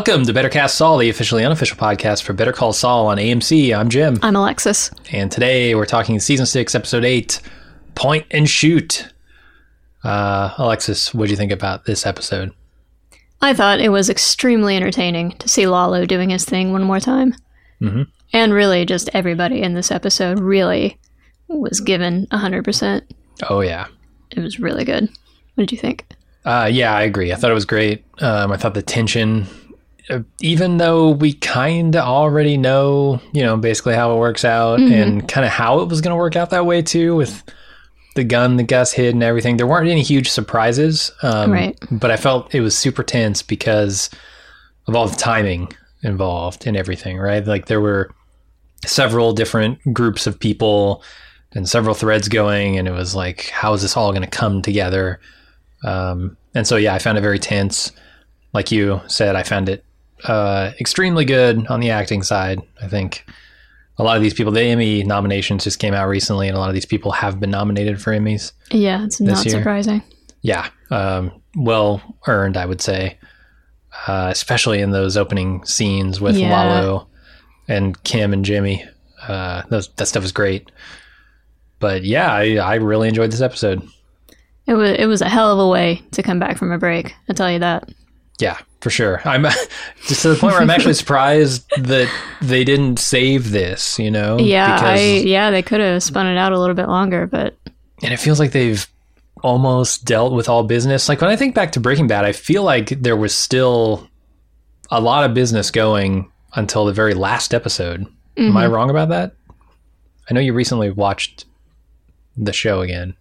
Welcome to Better Cast Saul, the officially unofficial podcast for Better Call Saul on AMC. I'm Jim. I'm Alexis. And today we're talking Season 6, Episode 8, Point and Shoot. Alexis, what do you think about this episode? I thought it was extremely entertaining to see Lalo doing his thing one more time. Mm-hmm. And really, just everybody in this episode really was given 100%. Oh, yeah. It was really good. What did you think? Yeah, I agree. I thought it was great. I thought the tension, even though we kind of already know, basically how it works out and kind of how it was going to work out that way too, with the gun that Gus hid and everything. There weren't any huge surprises, Right. But I felt it was super tense because of all the timing involved and everything, right? Like there were several different groups of people and several threads going, and it was like, how is this all going to come together? And so, yeah, I found it very tense. Like you said, I found it extremely good on the acting side. I think a lot of these people, the Emmy nominations just came out recently, and a lot of these people have been nominated for Emmys. Yeah, it's not surprising. Yeah, well earned, I would say, especially in those opening scenes with Lalo and Kim and Jimmy. That stuff was great. But yeah, I really enjoyed this episode. It was a hell of a way to come back from a break, I'll tell you that. Yeah, for sure. I'm just to the point where I'm actually surprised that they didn't save this, Yeah, because, they could have spun it out a little bit longer, but... And it feels like they've almost dealt with all business. Like when I think back to Breaking Bad, I feel like there was still a lot of business going until the very last episode. Mm-hmm. Am I wrong about that? I know you recently watched the show again.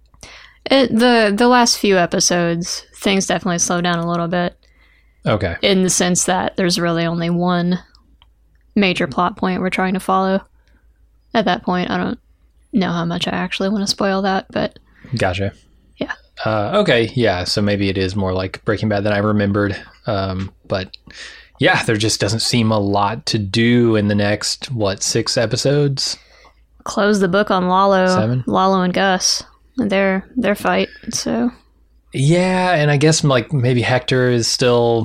The last few episodes, things definitely slowed down a little bit. Okay. In the sense that there's really only one major plot point we're trying to follow. At that point, I don't know how much I actually want to spoil that, but... Gotcha. Yeah. Okay, yeah, so maybe it is more like Breaking Bad than I remembered. But yeah, there just doesn't seem a lot to do in the next, 6 episodes? Close the book on Lalo. 7? Lalo and Gus. Their fight, so... Yeah, and I guess maybe Hector is still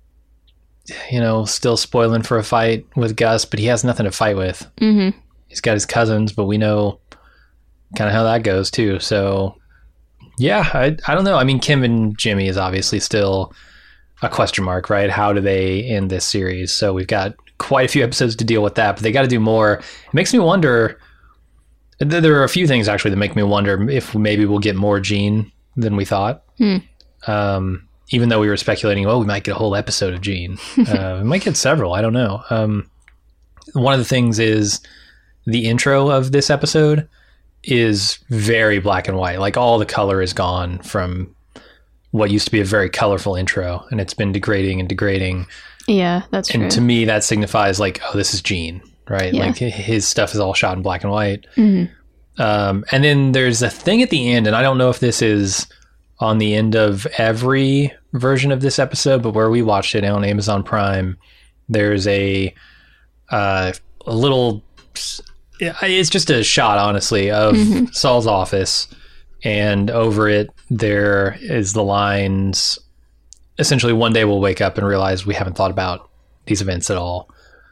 spoiling for a fight with Gus, but he has nothing to fight with. Mm-hmm. He's got his cousins, but we know kind of how that goes too. So yeah, I don't know. I mean, Kim and Jimmy is obviously still a question mark, right? How do they end this series? So we've got quite a few episodes to deal with that, but they got to do more. It makes me wonder... There are a few things actually that make me wonder if maybe we'll get more Gene than we thought. Even though we were speculating, we might get a whole episode of Gene. We might get several. I don't know. One of the things is the intro of this episode is very black and white. Like all the color is gone from what used to be a very colorful intro, and it's been degrading and degrading. Yeah, that's true. And to me, that signifies this is Gene. Right? Yeah. Like his stuff is all shot in black and white. Mm-hmm. And then there's a thing at the end, and I don't know if this is on the end of every version of this episode, but where we watched it on Amazon Prime, there's a little, it's just a shot, honestly, of Saul's office, and over it, there is the lines, essentially, one day we'll wake up and realize we haven't thought about these events at all.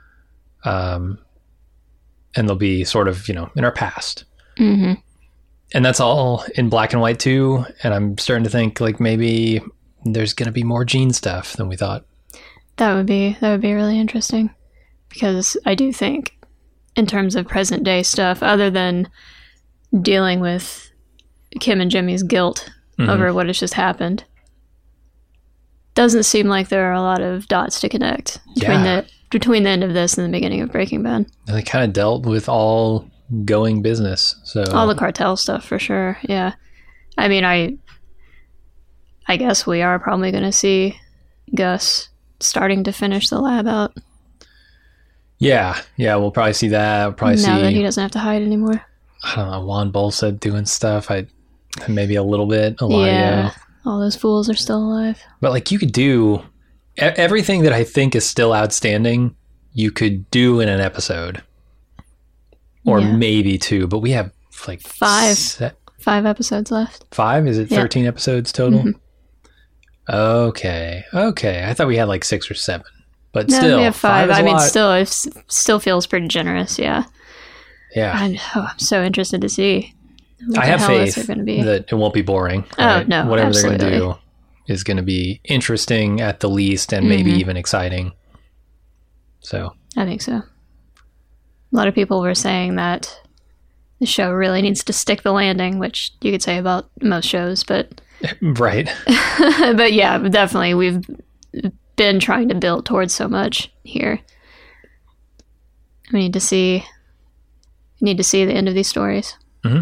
And they'll be sort of, in our past. Mm-hmm. And that's all in black and white too. And I'm starting to think maybe there's going to be more Gene stuff than we thought. That would be really interesting, because I do think in terms of present day stuff, other than dealing with Kim and Jimmy's guilt over what has just happened, doesn't seem like there are a lot of dots to connect between the end of this and the beginning of Breaking Bad. They kind of dealt with all going business. So all the cartel stuff for sure. Yeah. I mean, I guess we are probably going to see Gus starting to finish the lab out. Yeah. We'll probably see that. We'll probably now that he doesn't have to hide anymore. I don't know. Juan Bolsa doing stuff. Maybe a little bit. Eladio. All those fools are still alive. But you could do everything that I think is still outstanding. You could do in an episode, or maybe 2. But we have 5 episodes left. 5? Is it 13 episodes total? Mm-hmm. Okay. I thought we had 6 or 7. But No, still, we have 5. is a I mean, lot. still, it still feels pretty generous. Yeah. Yeah. I'm so interested to see. What I the have hell faith is gonna be. that it won't be boring. Oh, Right? no, Whatever they're going to absolutely. do is going to be interesting at the least, and maybe Mm-hmm. even exciting. So, I think so. A lot of people were saying that the show really needs to stick the landing, which you could say about most shows, but right. but yeah, definitely we've been trying to build towards so much here. We need to see the end of these stories.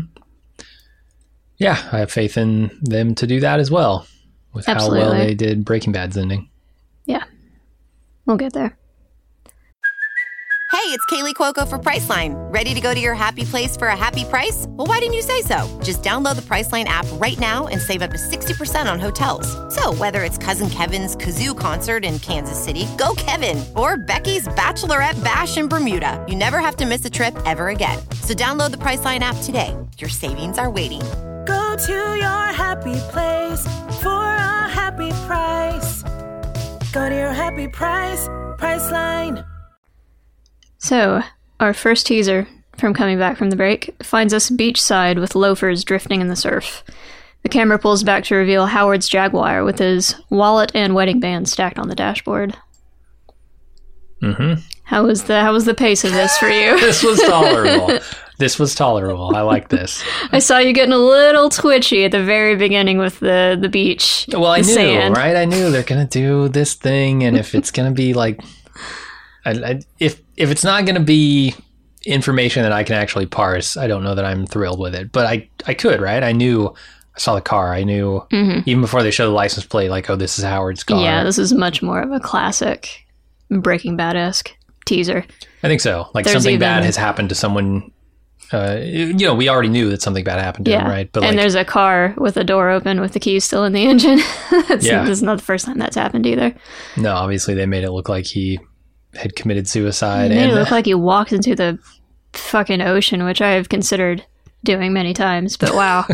Yeah, I have faith in them to do that as well, with how well Absolutely. they did Breaking Bad's ending. Yeah. We'll get there. Hey, it's Kaylee Cuoco for Priceline. Ready to go to your happy place for a happy price? Well, why didn't you say so? Just download the Priceline app right now and save up to 60% on hotels. So whether it's Cousin Kevin's Kazoo Concert in Kansas City, go Kevin, or Becky's Bachelorette Bash in Bermuda, you never have to miss a trip ever again. So download the Priceline app today. Your savings are waiting. Go to your happy place for a happy price. Go to your happy price, Priceline. So, our first teaser from coming back from the break finds us beachside with loafers drifting in the surf. The camera pulls back to reveal Howard's Jaguar with his wallet and wedding band stacked on the dashboard. Mm-hmm. How was the pace of this for you? This was tolerable. This was tolerable. I like this. I saw you getting a little twitchy at the very beginning with the beach. Well, I the knew, sand. right? I knew they're going to do this thing, and if it's going to be like... if it's not going to be information that I can actually parse, I don't know that I'm thrilled with it. But I could, right? I knew... I saw the car. I knew, even before they showed the license plate, like, oh, this is Howard's car. Yeah, this is much more of a classic Breaking Bad-esque teaser. I think so. Like, There's something bad even- has happened to someone... we already knew that something bad happened to him, right? and like, there's a car with the door open with the keys still in the engine. This is not the first time that's happened either. no, obviously they made it look like he had committed suicide. It made And it look like he walked into the fucking ocean, which I have considered doing many times, but wow.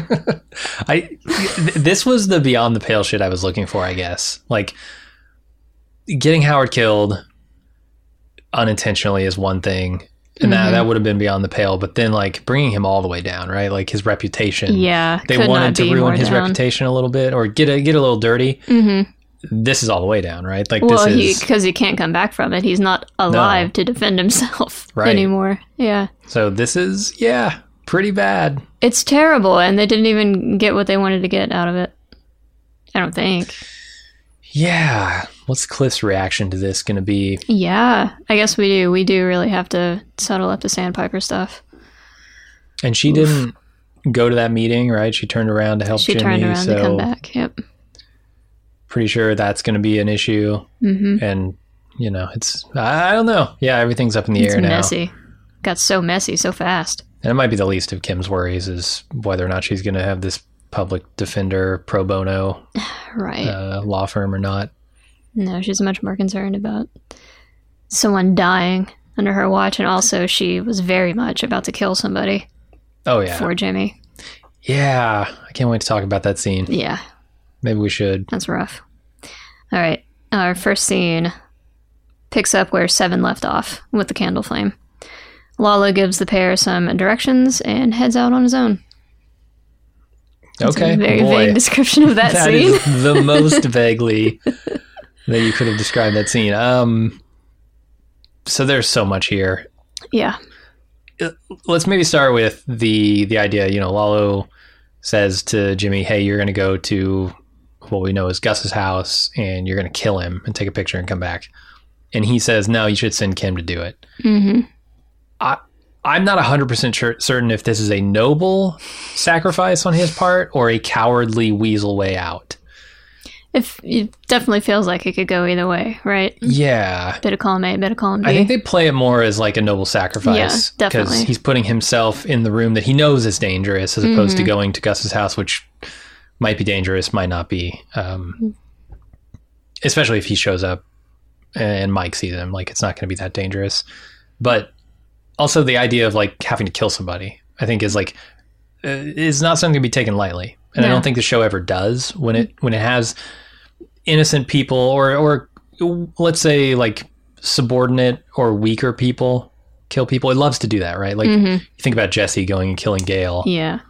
this was the beyond the pale shit I was looking for, I guess. Like, getting Howard killed unintentionally is one thing, and that would have been beyond the pale, but then, like, bringing him all the way down, right? Like, his reputation. Yeah, They could wanted not to be ruin more his down. reputation a little bit, or get a little dirty. This is all the way down, right? Like, Well, this is... because he can't come back from it. He's not alive to defend himself Right. anymore. Yeah. So this is, pretty bad. It's terrible, and they didn't even get what they wanted to get out of it. I don't think. Yeah. What's Cliff's reaction to this going to be? Yeah, I guess we do. We do really have to settle up the Sandpiper stuff. And she didn't go to that meeting, right? She turned around to help She Jimmy. turned around so to come back. Yep. pretty sure that's going to be an issue. Mm-hmm. And, it's, I don't know. Yeah, everything's up in the It's air now. messy. Got so messy so fast. And it might be the least of Kim's worries is whether or not she's going to have this public defender pro bono Right. law firm or not. No, she's much more concerned about someone dying under her watch, and also she was very much about to kill somebody Oh, yeah. for Jimmy. Yeah. I can't wait to talk about that scene. Yeah, Maybe we should. that's rough. All right, our first scene picks up where Seven left off with the candle flame. Lalo gives the pair some directions and heads out on his own. That's Okay. a very boy. vague description of that That scene. is the most vaguely that you could have described that scene. So there's so much here. Yeah. Let's maybe start with the idea. Lalo says to Jimmy, "Hey, you're going to go to what we know as Gus's house, and you're going to kill him and take a picture and come back." And he says, "No, you should send Kim to do it." Mm-hmm. I'm not 100% certain if this is a noble sacrifice on his part or a cowardly weasel way out. It definitely feels like it could go either way, right? Yeah. Bit of column A, bit of column B. I think they play it more as like a noble sacrifice. Yeah, definitely. Because he's putting himself in the room that he knows is dangerous as opposed to going to Gus's house, which might be dangerous, might not be. Especially if he shows up and Mike sees him. Like, it's not going to be that dangerous. But also the idea of like having to kill somebody, I think is like, is not something to be taken lightly. And I No. don't think the show ever does when it has innocent people or let's say like subordinate or weaker people kill people. It loves to do that, right? Like you think about Jesse going and killing Gale. Yeah.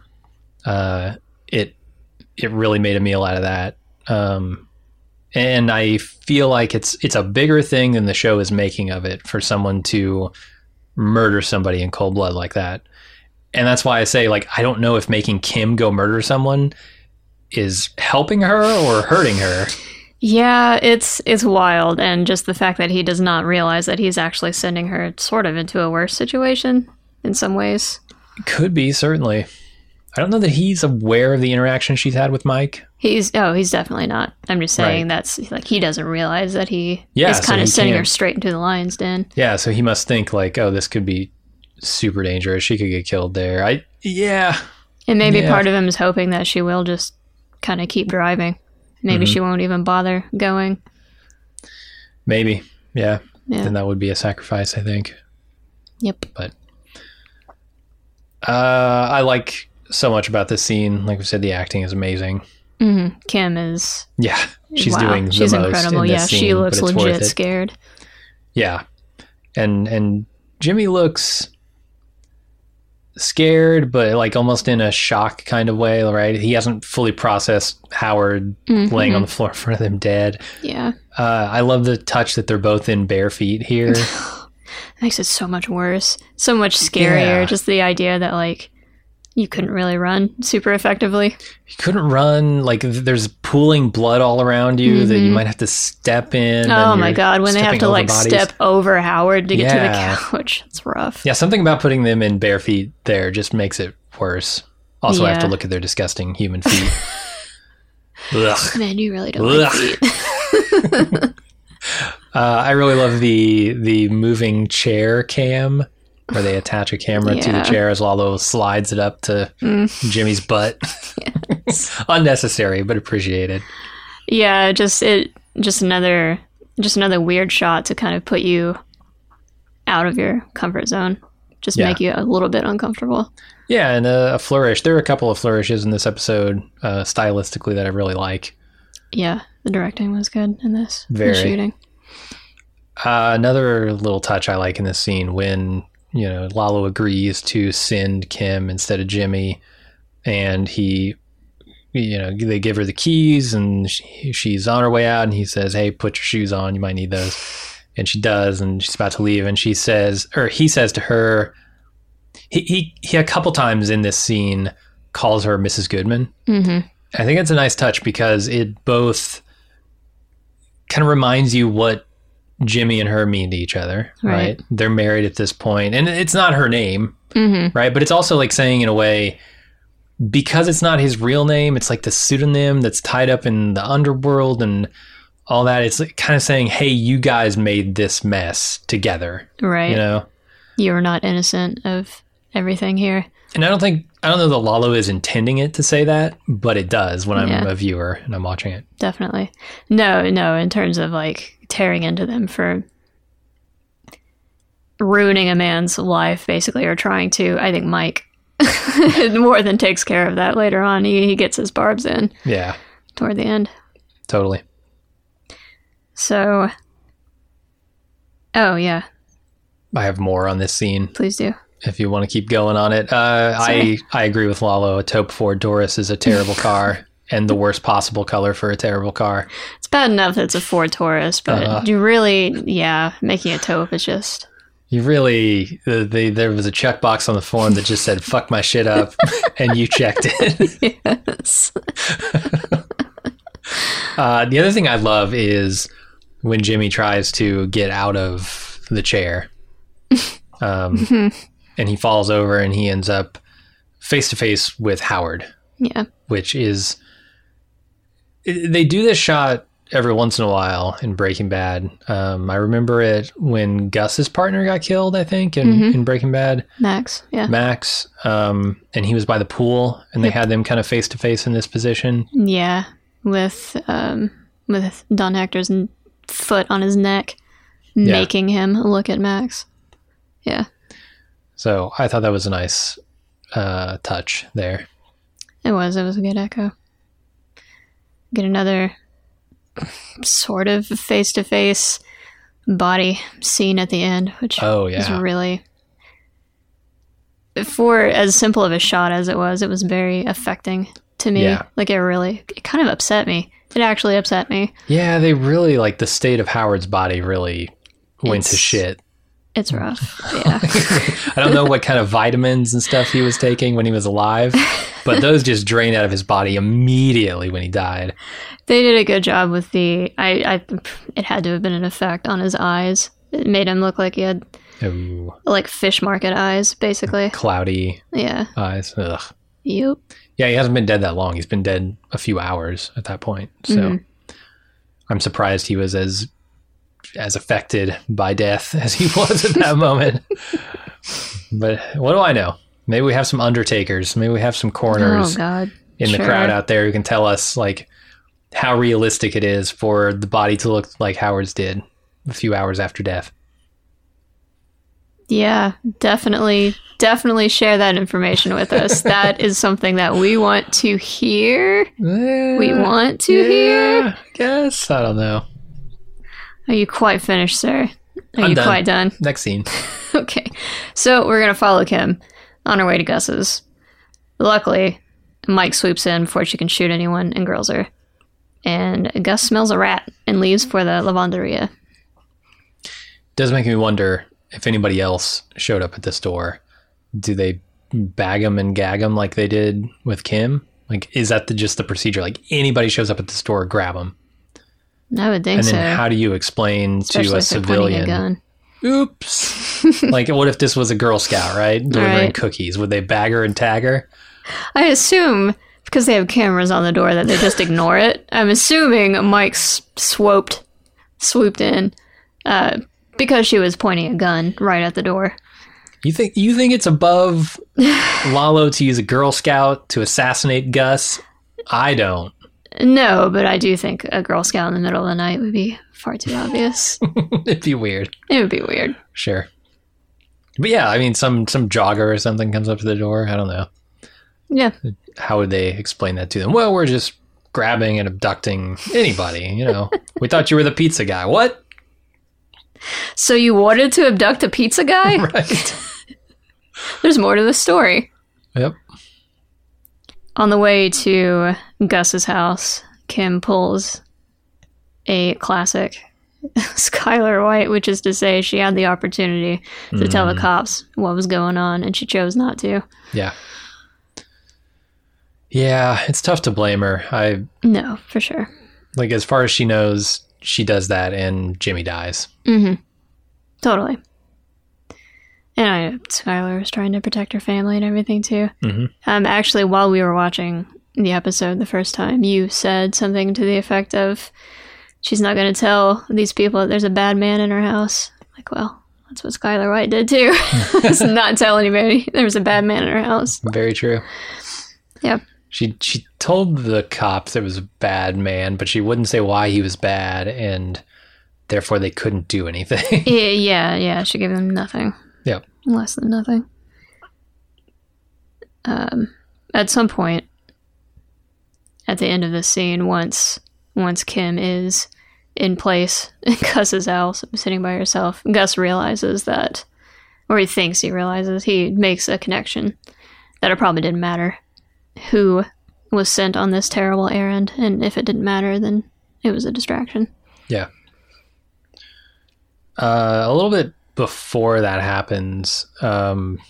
It really made a meal out of that. And I feel like it's a bigger thing than the show is making of it for someone to murder somebody in cold blood like that. And that's why I say, like, I don't know if making Kim go murder someone is helping her or hurting her. Yeah, it's wild, and just the fact that he does not realize that he's actually sending her sort of into a worse situation in some ways. Could be, certainly. I don't know that he's aware of the interaction she's had with Mike. He's definitely not. I'm just saying that's like he doesn't realize that he is kind of sending her straight into the lion's den. Yeah, so he must think like, oh, this could be super dangerous. She could get killed there. And maybe part of him is hoping that she will just kind of keep driving. Maybe she won't even bother going. Maybe. Yeah. Then that would be a sacrifice, I think. Yep. But I like so much about this scene. Like we said, the acting is amazing. Kim is... Yeah. She's doing the she's most incredible. in this scene, she looks but it's legit worth it. scared. Yeah. And Jimmy looks scared, but like almost in a shock kind of way, right? He hasn't fully processed Howard laying on the floor in front of them dead. Yeah. I love the touch that they're both in bare feet here. Makes it so much worse. So much scarier. Yeah. Just the idea that, like, you couldn't really run super effectively. You couldn't run. Like, there's pooling blood all around you that you might have to step in. Oh my God. When they have stepping to, over like, bodies. step over Howard to get to the Yeah. couch. It's rough. Yeah, something about putting them in bare feet there just makes it worse. Also, I have to Yeah. look at their disgusting human feet. Ugh. Man, you really don't like feet. I really love the moving chair cam where they attach a camera to the Yeah. chair as Lalo slides it up to Jimmy's butt. Unnecessary, but appreciated. Yeah, just another weird shot to kind of put you out of your comfort zone. Just Yeah. make you a little bit uncomfortable. Yeah, and a flourish. There are a couple of flourishes in this episode stylistically that I really like. Yeah, the directing was good in this. Very. The shooting. Another little touch I like in this scene when, Lalo agrees to send Kim instead of Jimmy, and he, they give her the keys and she's on her way out and he says, hey, put your shoes on. You might need those. And she does, and she's about to leave. And he says to her, he a couple times in this scene calls her Mrs. Goodman. Mm-hmm. I think it's a nice touch because it both kind of reminds you what Jimmy and her mean to each other, right? They're married at this point, and it's not her name, right? But it's also like saying in a way, because it's not his real name, it's like the pseudonym that's tied up in the underworld and all that. It's like kind of saying, hey, you guys made this mess together, Right. You are not innocent of everything here. And I don't know that Lalo is intending it to say that, but it does when I'm a viewer and I'm watching it. Definitely. No, in terms of like tearing into them for ruining a man's life, basically, or trying to. I think Mike more than takes care of that later on. He gets his barbs in. Yeah. Toward the end. Totally. So, oh yeah. I have more on this scene. Please do. If you want to keep going on it. I agree with Lalo. A taupe Ford Taurus is a terrible car and the worst possible color for a terrible car. It's bad enough that it's a Ford Taurus, but you really, making a taupe is just... You really... there was a checkbox on the form that just said, fuck my shit up, and you checked it. Yes. The other thing I love is when Jimmy tries to get out of the chair. And he falls over and he ends up face to face with Howard. Yeah. Which is... They do this shot every once in a while in Breaking Bad. I remember it when Gus's partner got killed, I think, in Breaking Bad. Max, yeah. Max. And he was by the pool and they had them kind of face to face in this position. Yeah. With Don Hector's foot on his neck, making him look at Max. Yeah. So I thought that was a nice touch there. It was a good echo. Get another sort of face-to-face body scene at the end, which Oh, was yeah. really, for as simple of a shot as it was very affecting to me. Yeah. Like it kind of upset me. It actually upset me. Yeah, they really, like, the state of Howard's body really went to It's- shit. It's rough. Yeah. I don't know what kind of vitamins and stuff he was taking when he was alive, but those just drained out of his body immediately when he died. They did a good job with it had to have been an effect on his eyes. It made him look like he had Ooh, like fish market eyes, basically. cloudy Yeah. eyes. Ugh. Yep. Yeah, he hasn't been dead that long. He's been dead a few hours at that point. So I'm surprised he was as affected by death as he was at that moment. But what do I know? Maybe we have some undertakers. Maybe we have some coroners Oh God. in the Sure. crowd out there who can tell us like how realistic it is for the body to look like Howard's did a few hours after death. Yeah, definitely share that information with us. That is something that we want to hear. We want to hear. I guess. I don't know. Are you quite finished, sir? Are I'm you done. quite done? Next scene. Okay. So we're going to follow Kim on her way to Gus's. Luckily, Mike swoops in before she can shoot anyone and grills her. And Gus smells a rat and leaves for the lavanderia. Does make me wonder if anybody else showed up at the store. Do they bag them and gag them like they did with Kim? Like, is that just the procedure? Like, anybody shows up at the store, grab them. I would think And so. then how do you explain Especially to a if they're pointing a civilian? gun. Oops. Like, what if this was a Girl Scout, right? Delivering Right. cookies. Would they bag her and tag her? I assume, because they have cameras on the door, that they just ignore it. I'm assuming Mike swooped in because she was pointing a gun right at the door. You think it's above Lalo to use a Girl Scout to assassinate Gus? I don't. No, but I do think a Girl Scout in the middle of the night would be far too obvious. It'd be weird. It would be weird. Sure. But yeah, I mean, some jogger or something comes up to the door. I don't know. Yeah. How would they explain that to them? Well, we're just grabbing and abducting anybody, you know. We thought you were the pizza guy. What? So you wanted to abduct a pizza guy? Right. There's more to the story. Yep. On the way to Gus's house, Kim pulls a classic Skylar White, which is to say she had the opportunity to tell the cops what was going on, and she chose not to. Yeah. Yeah, it's tough to blame her. No, for sure. Like, as far as she knows, she does that and Jimmy dies. Mm-hmm. Totally. And I know Skylar was trying to protect her family and everything, too. Mm-hmm. Actually, while we were watching the episode the first time, you said something to the effect of, she's not going to tell these people that there's a bad man in her house. Like, well, that's what Skylar White did, too. Just not tell anybody there was a bad man in her house. Very true. Yep. She told the cops there was a bad man, but she wouldn't say why he was bad, and therefore they couldn't do anything. Yeah. She gave them nothing. Yep. Less than nothing. At some point, at the end of the scene, once Kim is in place in Gus's house, sitting by herself, Gus realizes that, or he thinks he realizes, he makes a connection that it probably didn't matter who was sent on this terrible errand, and if it didn't matter, then it was a distraction. Yeah. A little bit before that happens, Kim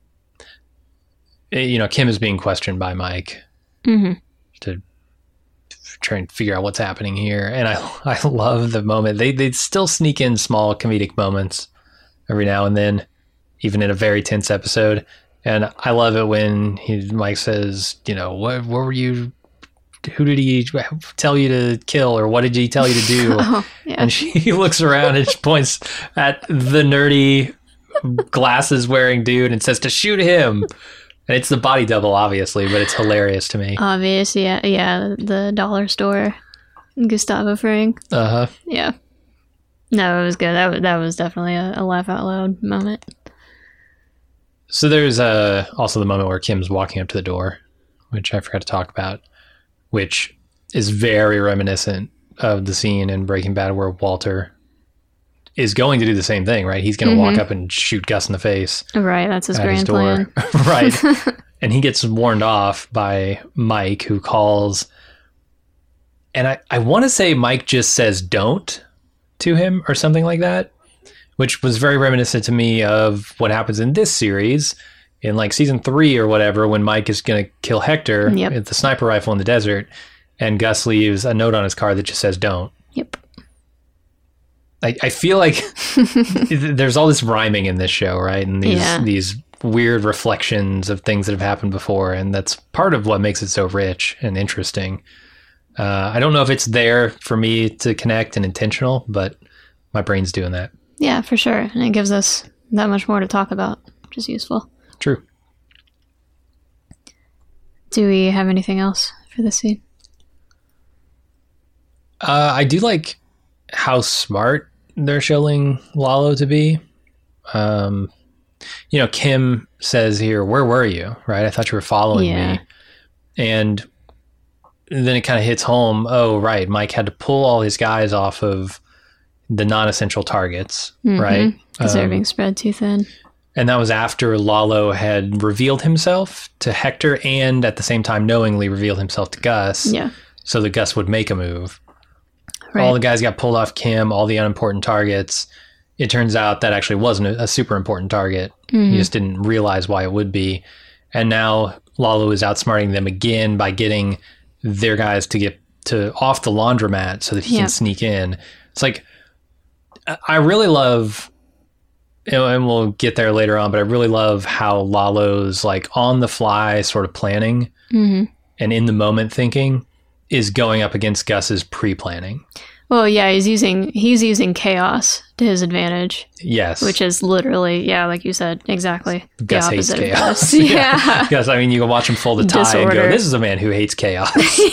is being questioned by Mike to try and figure out what's happening here. And I love the moment. They still sneak in small comedic moments every now and then, even in a very tense episode. And I love it when Mike says, what were you, who did he tell you to kill, or what did he tell you to do? Oh, yeah. And she looks around and she points at the nerdy glasses wearing dude and says to shoot him. And it's the body double, obviously, but it's hilarious to me. Obvious, yeah, the dollar store, Gustavo Fring. Uh-huh. Yeah. No, it was good. That was definitely a laugh out loud moment. So there's also the moment where Kim's walking up to the door, which I forgot to talk about, which is very reminiscent of the scene in Breaking Bad where Walter is going to do the same thing, right? He's going to walk up and shoot Gus in the face. Right, that's his at his grand door. plan. Right. And he gets warned off by Mike, who calls. And I want to say Mike just says don't to him or something like that, which was very reminiscent to me of what happens in this series in like season 3 or whatever, when Mike is going to kill Hector with the sniper rifle in the desert, and Gus leaves a note on his car that just says don't. Yep. I feel like there's all this rhyming in this show, right? And these weird reflections of things that have happened before, and that's part of what makes it so rich and interesting. I don't know if it's there for me to connect and intentional, but my brain's doing that. Yeah, for sure. And it gives us that much more to talk about, which is useful. True. Do we have anything else for this scene? I do like how smart they're showing Lalo to be. Kim says here, "Where were you?" Right? I thought you were following me. And then it kind of hits home. Oh, right. Mike had to pull all his guys off of the non-essential targets, right? Because they're being spread too thin. And that was after Lalo had revealed himself to Hector and at the same time knowingly revealed himself to Gus. Yeah. So that Gus would make a move. Right. All the guys got pulled off Kim, all the unimportant targets. It turns out that actually wasn't a super important target. He just didn't realize why it would be. And now Lalo is outsmarting them again by getting their guys to get to off the laundromat so that he can sneak in. It's like, I really love, and we'll get there later on, but I really love how Lalo's like on the fly sort of planning and in the moment thinking is going up against Gus's pre-planning. Well, yeah, he's using chaos to his advantage. Yes. Which is literally, like you said, exactly Gus the hates opposite of chaos. Gus. Yeah. Gus, I mean, you can watch him fold a tie Disorder. and go, this is a man who hates chaos.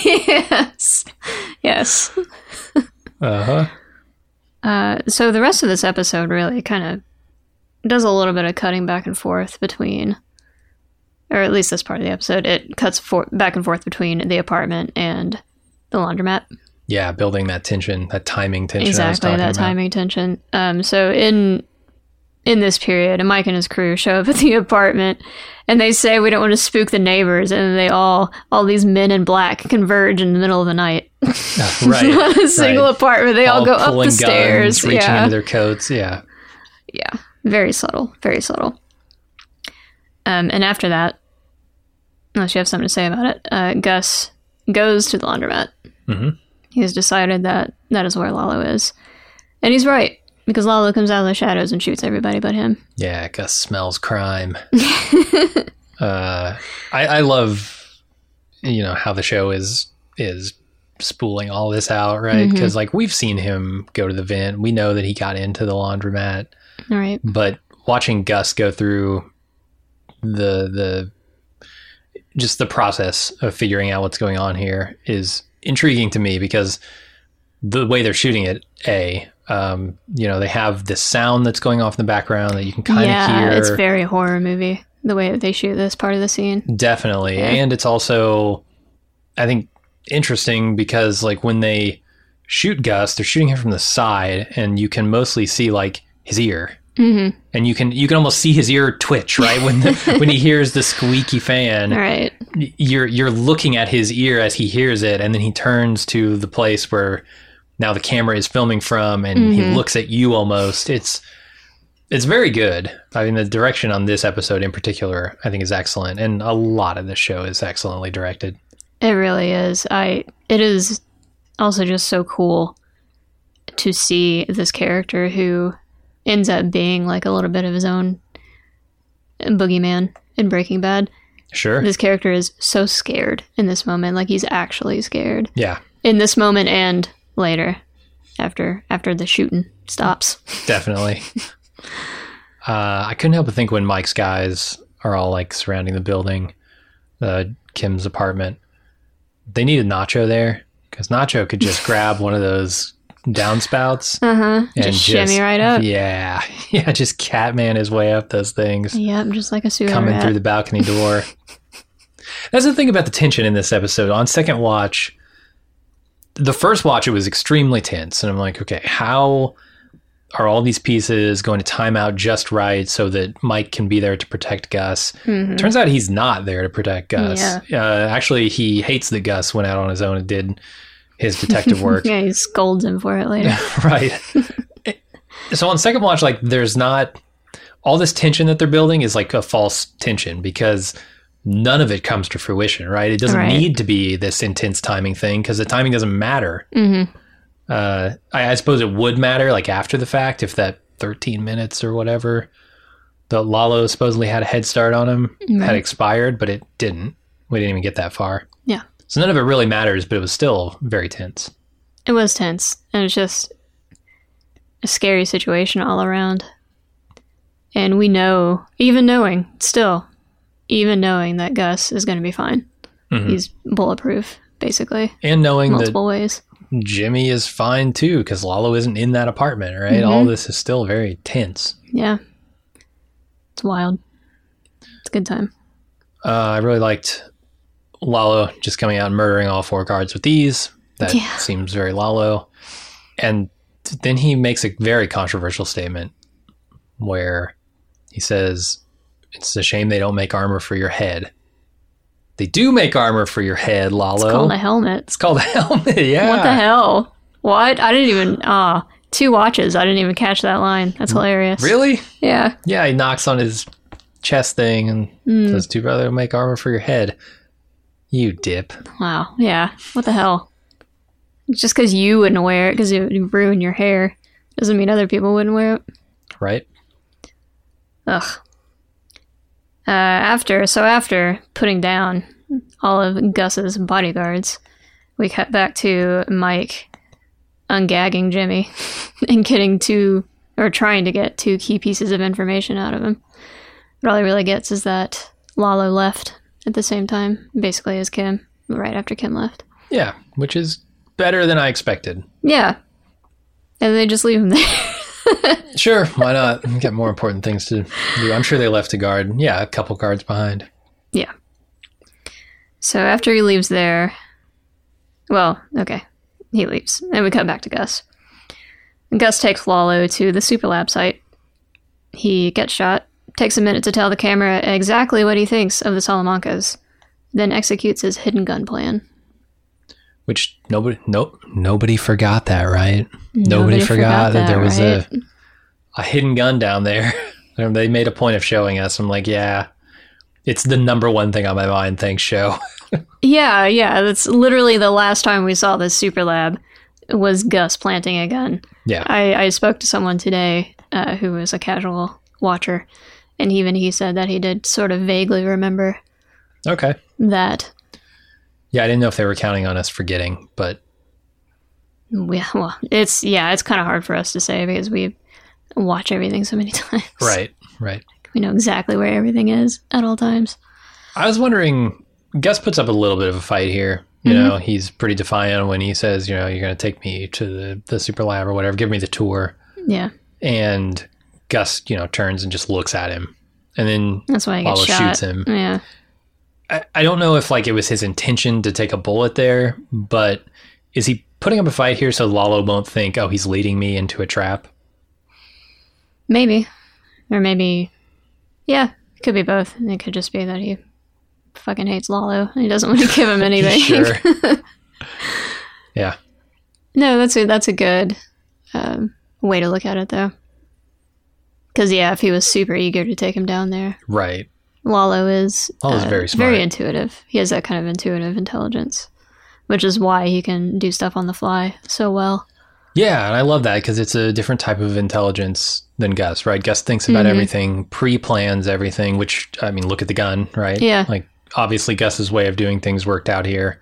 Yes. Uh-huh. So the rest of this episode really kind of does a little bit of cutting back and forth between, or at least this part of the episode, it cuts back and forth between the apartment and the laundromat. Yeah, building that tension, that timing tension. Exactly, that timing tension. So in this period, Mike and his crew show up at the apartment, and they say, "We don't want to spook the neighbors," and they all these men in black converge in the middle of the night. Right. A single apartment. They all go up the stairs, reaching into their coats. Yeah. Yeah. Very subtle. Very subtle. And after that, unless you have something to say about it, Gus goes to the laundromat. Mm-hmm. He has decided that is where Lalo is. And he's right, because Lalo comes out of the shadows and shoots everybody but him. Yeah, Gus smells crime. I love, how the show is spooling all this out, right? Because we've seen him go to the vent. We know that he got into the laundromat. All right. But watching Gus go through the just the process of figuring out what's going on here is intriguing to me, because the way they're shooting it, they have this sound that's going off in the background that you can kind of hear. Yeah, it's very horror movie, the way that they shoot this part of the scene. Definitely. Yeah. And it's also, I think, interesting because when they shoot Gus, they're shooting him from the side and you can mostly see his ear. Mm-hmm. And you can almost see his ear twitch, right? When he hears the squeaky fan, right? You're looking at his ear as he hears it, and then he turns to the place where now the camera is filming from, and he looks at you almost. It's very good. I mean, the direction on this episode in particular, I think, is excellent, and a lot of this show is excellently directed. It really is. It is also just so cool to see this character who ends up being a little bit of his own boogeyman in Breaking Bad. Sure. This character is so scared in this moment. He's actually scared. Yeah. In this moment and later, after the shooting stops. Definitely. I couldn't help but think when Mike's guys are all surrounding the building, Kim's apartment, they needed Nacho there, because Nacho could just grab one of those downspouts and just shimmy right up. Yeah, just Catman his way up those things. Yep, just like a sewer coming rat through the balcony door. That's the thing about the tension in this episode. On second watch, the first watch, it was extremely tense, and I'm like, okay, how are all these pieces going to time out just right so that Mike can be there to protect Gus? Turns out he's not there to protect Gus. Actually, he hates that Gus went out on his own and did his detective work. Yeah, he scolds him for it later. Right. So on second watch, like, there's not all this tension that they're building is like a false tension because none of it comes to fruition, right? It doesn't need to be this intense timing thing because the timing doesn't matter. I suppose it would matter like after the fact if that 13 minutes or whatever that Lalo supposedly had a head start on him had expired, but it didn't. We didn't even get that far. Yeah. So none of it really matters, but it was still very tense. It was tense. And it's just a scary situation all around. And we know, even knowing that Gus is going to be fine. He's bulletproof, basically. And knowing multiple ways. Jimmy is fine too, because Lalo isn't in that apartment, right? All this is still very tense. Yeah. It's wild. It's a good time. I really liked Lalo just coming out and murdering all 4 guards with ease. That seems very Lalo. And then he makes a very controversial statement where he says, it's a shame they don't make armor for your head. They do make armor for your head, Lalo. It's called a helmet. It's called a helmet, yeah. What the hell? What? I didn't even... 2 watches. I didn't even catch that line. That's hilarious. Really? Yeah. Yeah, he knocks on his chest thing and says, too bad they don't make armor for your head. You dip. Wow. Yeah. What the hell? Just because you wouldn't wear it because it would ruin your hair doesn't mean other people wouldn't wear it. Right. Ugh. After putting down all of Gus's bodyguards, we cut back to Mike ungagging Jimmy and trying to get 2 key pieces of information out of him. But all he really gets is that Lalo left at the same time, basically as Kim, right after Kim left. Yeah, which is better than I expected. Yeah. And they just leave him there. Sure, why not? We've got more important things to do. I'm sure they left a guard. Yeah, a couple guards behind. Yeah. So after he leaves there... Well, okay. He leaves. And we cut back to Gus. Gus takes Lalo to the Superlab site. He gets shot, takes a minute to tell the camera exactly what he thinks of the Salamancas, then executes his hidden gun plan. Which nobody forgot that, right? Nobody forgot that there was a hidden gun down there. They made a point of showing us. I'm like, yeah, it's the number one thing on my mind. Thanks, show. Yeah. That's literally the last time we saw this super lab was Gus planting a gun. Yeah. I spoke to someone today who was a casual watcher, and even he said that he did sort of vaguely remember that. Yeah, I didn't know if they were counting on us forgetting, but... Yeah, well, it's kind of hard for us to say because we watch everything so many times. Right. We know exactly where everything is at all times. I was wondering, Gus puts up a little bit of a fight here. You know, he's pretty defiant when he says, you're going to take me to the super lab or whatever, give me the tour. Yeah. And Gus, turns and just looks at him. And then that's why he gets shot. Shoots him. Yeah. I don't know if it was his intention to take a bullet there, but is he putting up a fight here so Lalo won't think, oh, he's leading me into a trap? Maybe. Or maybe, yeah, it could be both. It could just be that he fucking hates Lalo and he doesn't want to give him anything. Sure. Yeah. No, that's a good way to look at it, though. Because, yeah, if he was super eager to take him down there. Right. Lalo's very smart. Very intuitive. He has that kind of intuitive intelligence, which is why he can do stuff on the fly so well. Yeah, and I love that because it's a different type of intelligence than Gus, right? Gus thinks about everything, pre-plans everything, which, look at the gun, right? Yeah. Obviously Gus's way of doing things worked out here.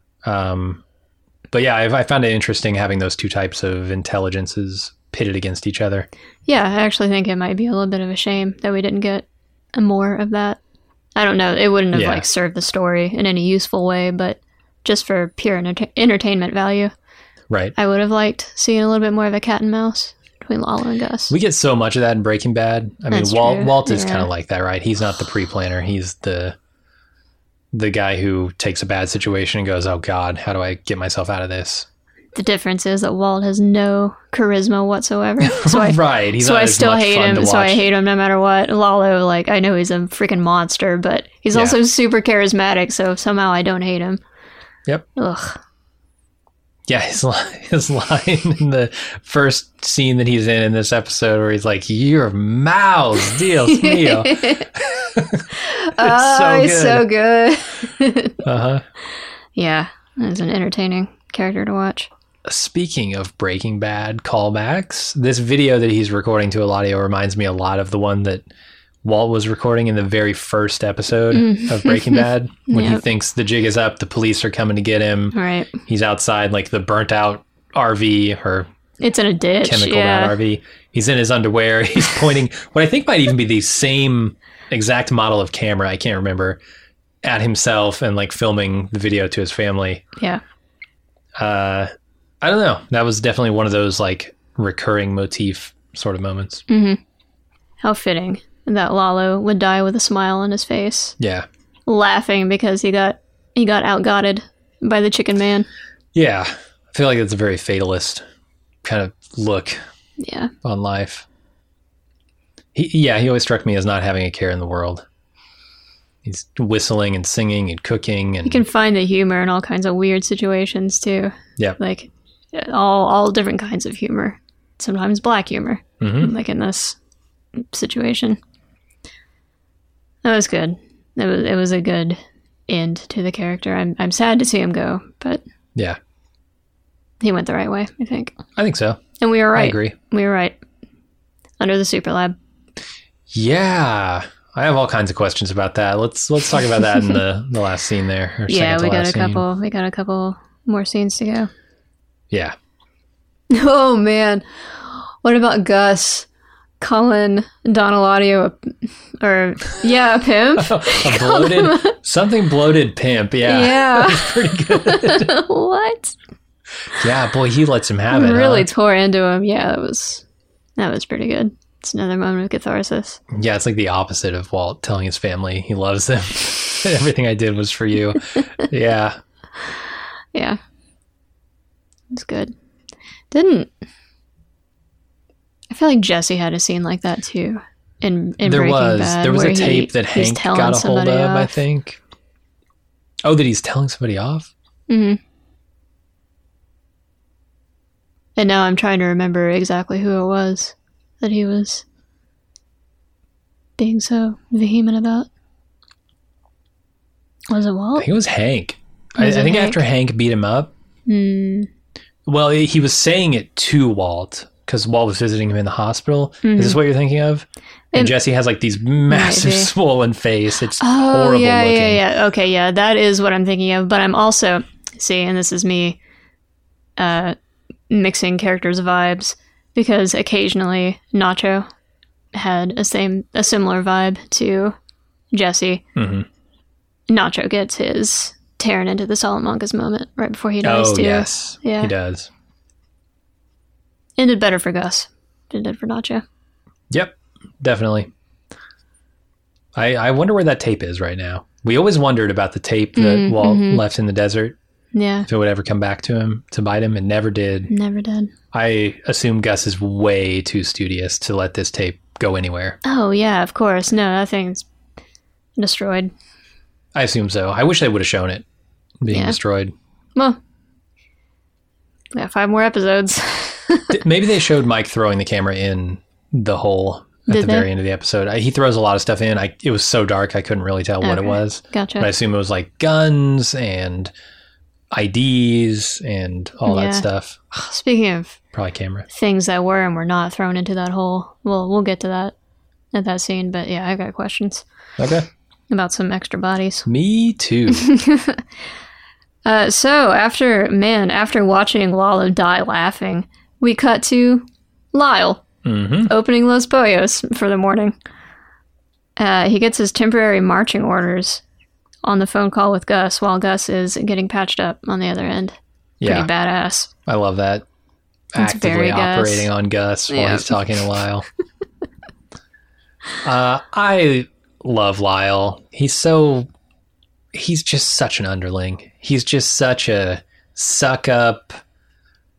But yeah, I found it interesting having those 2 types of intelligences pitted against each other. Yeah, I actually think it might be a little bit of a shame that we didn't get more of that. I don't know. It wouldn't have served the story in any useful way, but just for pure entertainment value. Right. I would have liked seeing a little bit more of a cat and mouse between Lalo and Gus. We get so much of that in Breaking Bad. Walt is kind of like that, right? He's not the pre-planner. He's the guy who takes a bad situation and goes, oh God, how do I get myself out of this? The difference is that Walt has no charisma whatsoever. So Right. He's so not I as still much hate fun him. to So I watch. hate him no matter what. Lalo, like, I know he's a freaking monster, but he's Yeah. also super charismatic. So somehow I don't hate him. Yep. Ugh. Yeah, his line in the first scene that he's in this episode where he's like, "Your mouths, Dios mío." It's so good. Uh-huh. Yeah, it's an entertaining character to watch. Speaking of Breaking Bad callbacks, this video that he's recording to Eladio reminds me a lot of the one that Walt was recording in the very first episode of Breaking Bad when he Yep. thinks the jig is up, the police are coming to get him. All right. He's outside like the burnt out RV or It's in a ditch. chemical yeah. out RV. He's in his underwear. He's pointing what I think might even be the same exact model of camera, I can't remember, at himself and like filming the video to his family. Yeah. I don't know. That was definitely one of those like recurring motif sort of moments. How fitting that Lalo would die with a smile on his face, Yeah. laughing because he got outgotted by the chicken man. Yeah. I feel like it's a very fatalist kind of look Yeah. on life. He always struck me as not having a care in the world. He's whistling and singing and cooking and You can find the humor in all kinds of weird situations too. yeah. Like all different kinds of humor. Sometimes black humor, Mhm. like in this situation. That was good. It was a good end to the character. I'm sad to see him go, but Yeah. he went the right way, I think. I think so. And we were right. I agree. We were right. Under the super lab. Yeah. I have all kinds of questions about that. Let's talk about that in the last scene there. Or Yeah, second to we got last a scene. couple. We got a couple more scenes to go. Yeah. Oh man, what about Gus calling Don Eladio a pimp? A bloated something bloated pimp. Yeah. Yeah. Pretty good. What? Yeah, boy, he lets him have it. Really huh? tore into him. Yeah, that was pretty good. It's another moment of catharsis. Yeah, it's like the opposite of Walt telling his family he loves them. Everything I did was for you. Yeah. Yeah, it's good. I feel like Jesse had a scene like that too in There Breaking was Bad. there was a where tape that he's Hank telling got a hold of, somebody I off. think. Oh, that he's telling somebody off? And now I'm trying to remember exactly who it was that he was being so vehement about. Was it I Walt? think it was Hank. I Was it think Hank? after Hank beat him up. Well, he was saying it to Walt because Walt was visiting him in the hospital. Is this what you're thinking of? And Jesse has like these massive Maybe. swollen face. It's Oh, horrible yeah, looking. yeah. Okay, yeah, that is what I'm thinking of. But I'm also, and this is me mixing characters' vibes, because occasionally Nacho had a similar vibe to Jesse. Nacho gets his tearing into the Salamanca's moment right before he dies Oh, too. yes. Yeah. He does. Ended better for Gus than it did for Nacho. Yep, definitely. I wonder where that tape is right now. We always wondered about the tape that Walt left in the desert, Yeah, if it would ever come back to him to bite him. It never did. never did. I assume Gus is way too studious to let this tape go anywhere. Oh, yeah, of course. No, that thing's destroyed. I assume so. I wish they would have shown it being Yeah. destroyed. Well, we got 5 more episodes. Maybe they showed Mike throwing the camera in the hole at Did the they? very end of the episode. He throws a lot of stuff in. It was so dark I couldn't really tell what it Okay. was. Gotcha. But I assume it was like guns and IDs and all Yeah. that stuff. Speaking of Probably camera. things that were and were not thrown into that hole, we'll get to that at that scene. But yeah, I've got questions Okay. about some extra bodies. Me too. So after watching Lalo die laughing, we cut to Lyle opening Los Pollos for the morning. He gets his temporary marching orders on the phone call with Gus while Gus is getting patched up on the other end. Pretty Yeah. badass. I love that. It's very Actively Gus. operating on Gus while Yeah. he's talking to Lyle. I love Lyle. He's just such an underling. He's just such a suck up,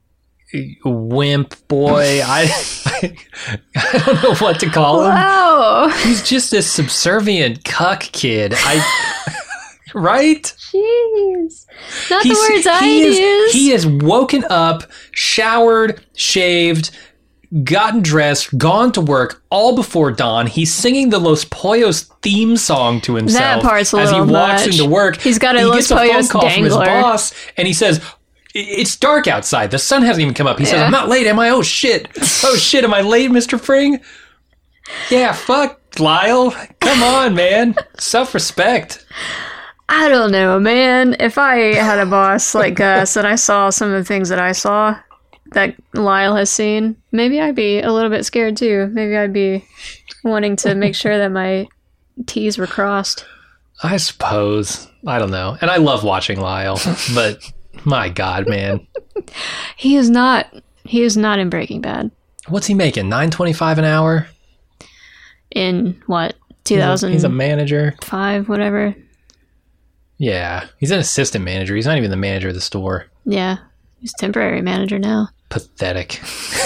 wimp boy. I don't know what to call him. Wow. He's just a subservient cuck kid. Right? Jeez. Not the words I use. use. He has woken up, showered, shaved, gotten dressed, gone to work all before dawn. He's singing the Los Pollos theme song to himself That part's a as he little walks much. into work. He's got a he Los gets a phone Pollos call from his dangler. boss, and he says, "It's dark outside. The sun hasn't even come up." He says, Yeah. "I'm not late, am I? Oh shit! Oh shit! Am I late, Mr. Fring?" Yeah, fuck, Lyle. Come on, man. Self-respect. I don't know, man. If I had a boss like Gus and I saw some of the things that I saw that Lyle has seen, maybe I'd be a little bit scared too. Maybe I'd be wanting to make sure that my T's were crossed. I suppose. I don't know. And I love watching Lyle, but my God, man. He is not in Breaking Bad. What's he making? $9.25 an hour? In what, He's 2005, a manager. whatever. Yeah. He's an assistant manager. He's not even the manager of the store. Yeah. He's temporary manager now. Pathetic.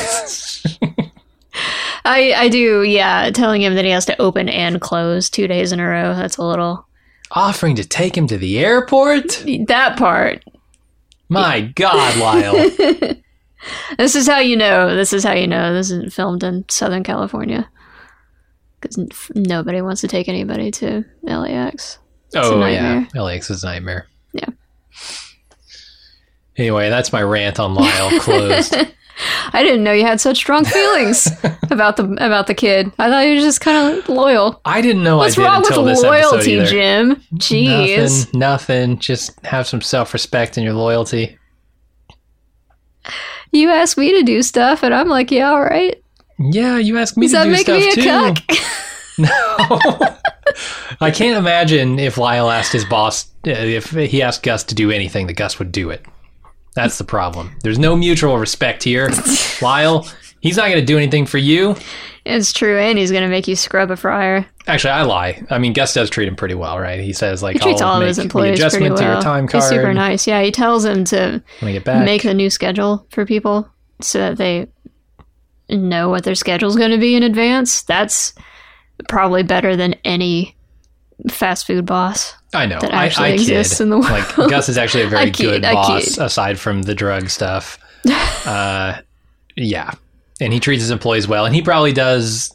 I do, yeah, telling him that he has to open and close 2 days in a row. That's a little... Offering to take him to the airport? That part. My God, Lyle. This is how you know. This isn't filmed in Southern California. Because nobody wants to take anybody to LAX. Oh, yeah. nightmare. LAX is a nightmare. Yeah. Anyway, that's my rant on Lyle. Closed. I didn't know you had such strong feelings about the kid. I thought you were just kind of loyal. I didn't know What's I did wrong with until this episode loyalty, either. Jim? Jeez. Nothing. Just have some self-respect in your loyalty. You asked me to do stuff, and I'm like, yeah, all right. Yeah, you asked me Does to that do make stuff me a too. cuck? No. I can't imagine if Lyle asked his boss, if he asked Gus to do anything, that Gus would do it. That's the problem. There's no mutual respect here. Lyle, he's not going to do anything for you. It's true, and he's going to make you scrub a fryer. Actually, I lie. I mean, Gus does treat him pretty well, right? He says, like, He treats I'll all of make his the employees pretty adjustment well. to your time card He's super nice. Yeah, he tells him to when I get back. make the new schedule for people so that they know what their schedule's going to be in advance. That's probably better than any fast food boss. I know. that I actually kid. exists in the world. Like, Gus is actually a very good I boss, kid. aside from the drug stuff. Yeah. And he treats his employees well. And he probably does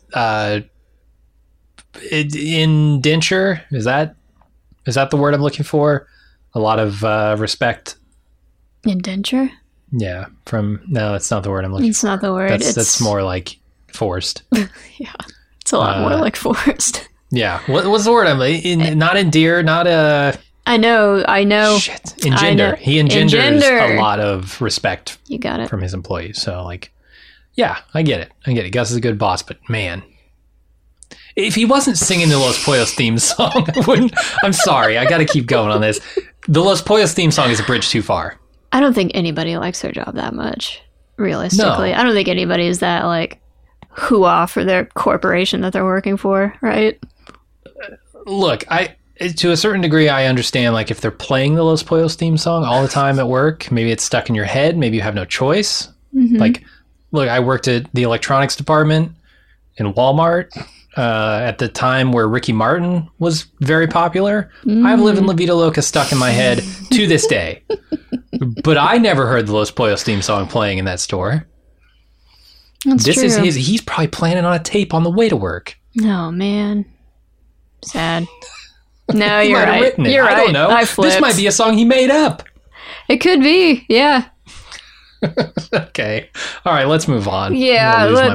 indenture. Is that the word I'm looking for? A lot of respect. Indenture? Yeah. No, that's not the word I'm looking It's for. not the word. That's more like forced. Yeah. It's a lot more like forced. Yeah. What's the word? Not endear, not I know. shit. Engender. I know. He engenders Engender. a lot of respect You got it. from his employees. So, like, yeah, I get it. Gus is a good boss, but man, if he wasn't singing the Los Pollos theme song, I wouldn't. I'm sorry. I got to keep going on this. The Los Pollos theme song is a bridge too far. I don't think anybody likes their job that much, realistically. No. I don't think anybody is that, like, hoo-ah for their corporation that they're working for, right? Look, to a certain degree, I understand, like, if they're playing the Los Pollos theme song all the time at work, maybe it's stuck in your head. Maybe you have no choice. Mm-hmm. Like, look, I worked at the electronics department in Walmart at the time where Ricky Martin was very popular. I have Live in La Vida Loca stuck in my head to this day. But I never heard the Los Pollos theme song playing in that store. That's This true. is he's probably playing it on a tape on the way to work. Oh, man. Sad. No, He you're might have right. written it. You're I right. don't know. I flipped. This might be a song he made up. It could be, yeah. Okay. All right, let's move on. Yeah, I'm gonna lose let's-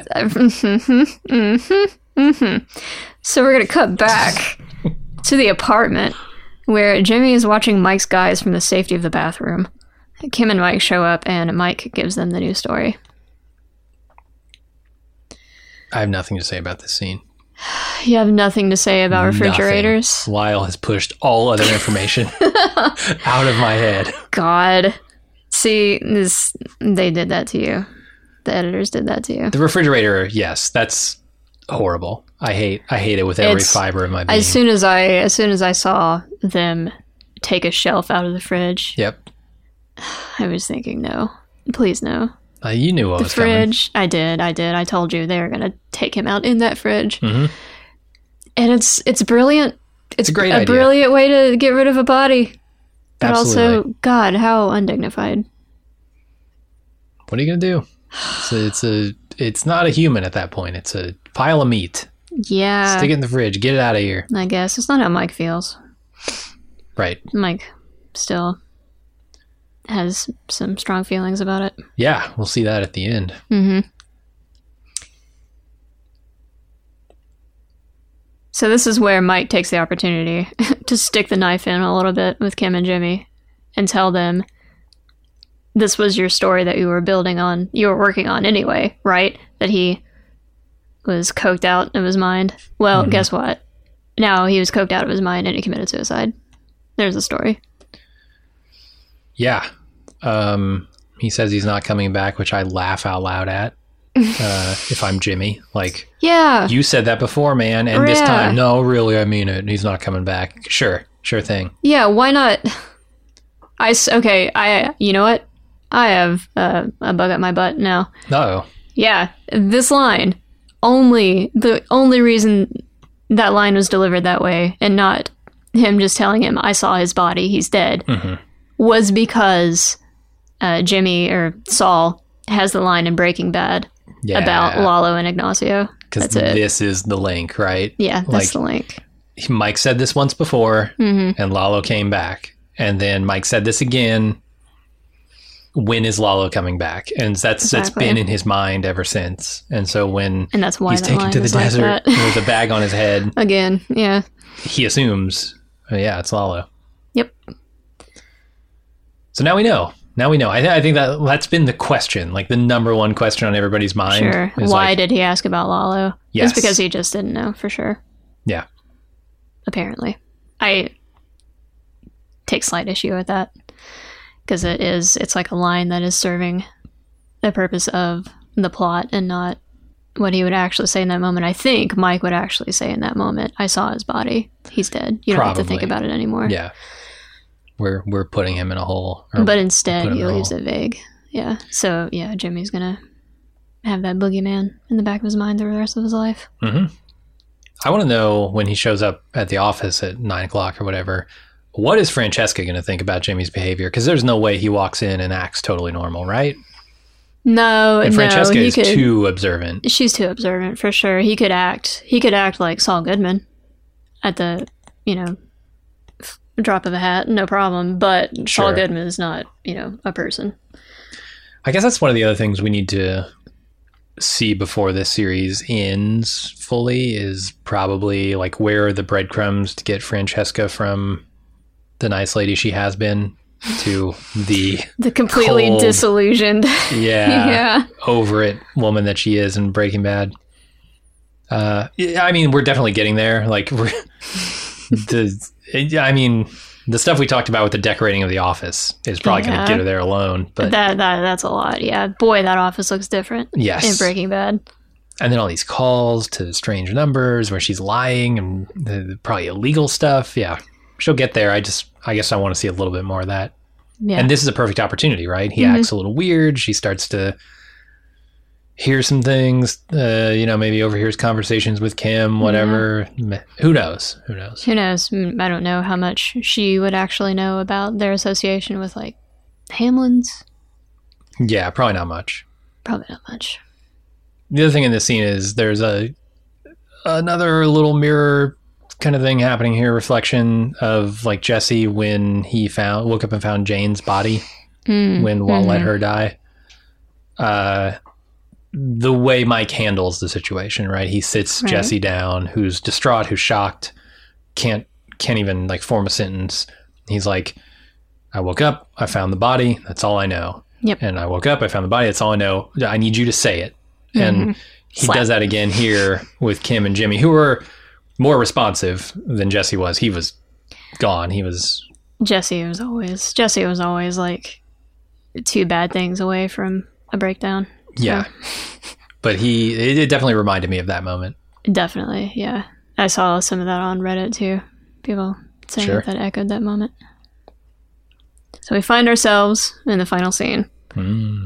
my mind. So we're going to cut back to the apartment where Jimmy is watching Mike's guys from the safety of the bathroom. Kim and Mike show up, and Mike gives them the news story. I have nothing to say about this scene. You have nothing to say about refrigerators? Nothing. Lyle has pushed all other information out of my head. God. See, they did that to you. The editors did that to you. The refrigerator, yes, that's horrible. I hate it with every It's- fiber of my being. As soon as I saw them take a shelf out of the fridge, Yep. I was thinking, no. Please, no. You knew what The was coming. fridge. I did. I told you they were going to take him out in that fridge. Mhm. And it's brilliant. It's a great a idea. brilliant way to get rid of a body. But Absolutely. also, God, how undignified. What are you gonna do? It's not a human at that point. It's a pile of meat. Yeah. Stick it in the fridge. Get it out of here. I guess. It's not how Mike feels. Right. Mike still has some strong feelings about it. Yeah, we'll see that at the end. Mm-hmm. So this is where Mike takes the opportunity to stick the knife in a little bit with Kim and Jimmy and tell them this was your story that you were building on, you were working on anyway, right? That he was coked out of his mind. Well, guess what? Now he was coked out of his mind and he committed suicide. There's the story. Yeah. He says he's not coming back, which I laugh out loud at. If I'm Jimmy, like, Yeah. you said that before, man, and this Yeah. time, no, really, I mean it. He's not coming back. Sure thing. Yeah, why not? You know what? I have a bug up my butt now. No, Yeah, this line, the only reason that line was delivered that way and not him just telling him, I saw his body, he's dead, was because Jimmy or Saul has the line in Breaking Bad about Lalo and Ignacio. because That's it. this is the link, right? Yeah, that's like, the link. Mike said this once before, and Lalo came back, and then Mike said this again. When is Lalo coming back? And that's Exactly. been in his mind ever since. And so when And that's why he's that taken line to the is like desert that. with a bag on his head, Again, yeah. he assumes, yeah, it's Lalo. Yep. So now we know. I think that's been the question, like the number one question on everybody's mind. Sure. is Why like, did he ask about Lalo? Yes. It's because he just didn't know for sure. Yeah. Apparently. I take slight issue with that. Because it's like a line that is serving the purpose of the plot and not what he would actually say in that moment. I think Mike would actually say in that moment, I saw his body. He's dead. You don't have to think Probably. about it anymore. Yeah. We're putting him in a hole. But instead, put him he in a leaves hole. it vague. Yeah. So, yeah, Jimmy's going to have that boogeyman in the back of his mind the rest of his life. I want to know when he shows up at the office at 9 o'clock or whatever, what is Francesca going to think about Jimmy's behavior? Because there's no way he walks in and acts totally normal, right? No, And Francesca is he could, too observant. She's too observant for sure. He could act like Saul Goodman at the, drop of a hat, no problem. But Sure. Saul Goodman is not, a person. I guess that's one of the other things we need to see before this series ends fully is probably like where are the breadcrumbs to get Francesca from the nice lady she has been to the The completely cold, disillusioned. Yeah. over it woman that she is in Breaking Bad. I mean, we're definitely getting there. Like, the stuff we talked about with the decorating of the office is probably going to Yeah. get her there alone. But That's a lot. Yeah. Boy, that office looks different. yes, In Breaking Bad. and then all these calls to strange numbers where she's lying and probably illegal stuff. Yeah, she'll get there. I guess I want to see a little bit more of that. Yeah. And this is a perfect opportunity, right? He acts a little weird. She starts to hear some things, maybe overhears conversations with Kim, whatever. Who knows? Who knows? I don't know how much she would actually know about their association with, like, Hamlin's. Yeah, probably not much. Probably not much. The other thing in this scene is there's another little mirror kind of thing happening here, reflection of like Jesse when he woke up and found Jane's body when Walt let her die. The way Mike handles the situation, right? He sits Right. Jesse down, who's distraught, who's shocked, can't even like form a sentence. He's like, I woke up, I found the body, that's all I know. Yep. And I woke up, I found the body, that's all I know. I need you to say it. And he Slap. does that again here with Kim and Jimmy, who were more responsive than Jesse was. He was gone. Jesse was always like 2 bad things away from a breakdown. So, Yeah. But it definitely reminded me of that moment. Definitely, yeah. I saw some of that on Reddit too. People saying Sure. that echoed that moment. So we find ourselves in the final scene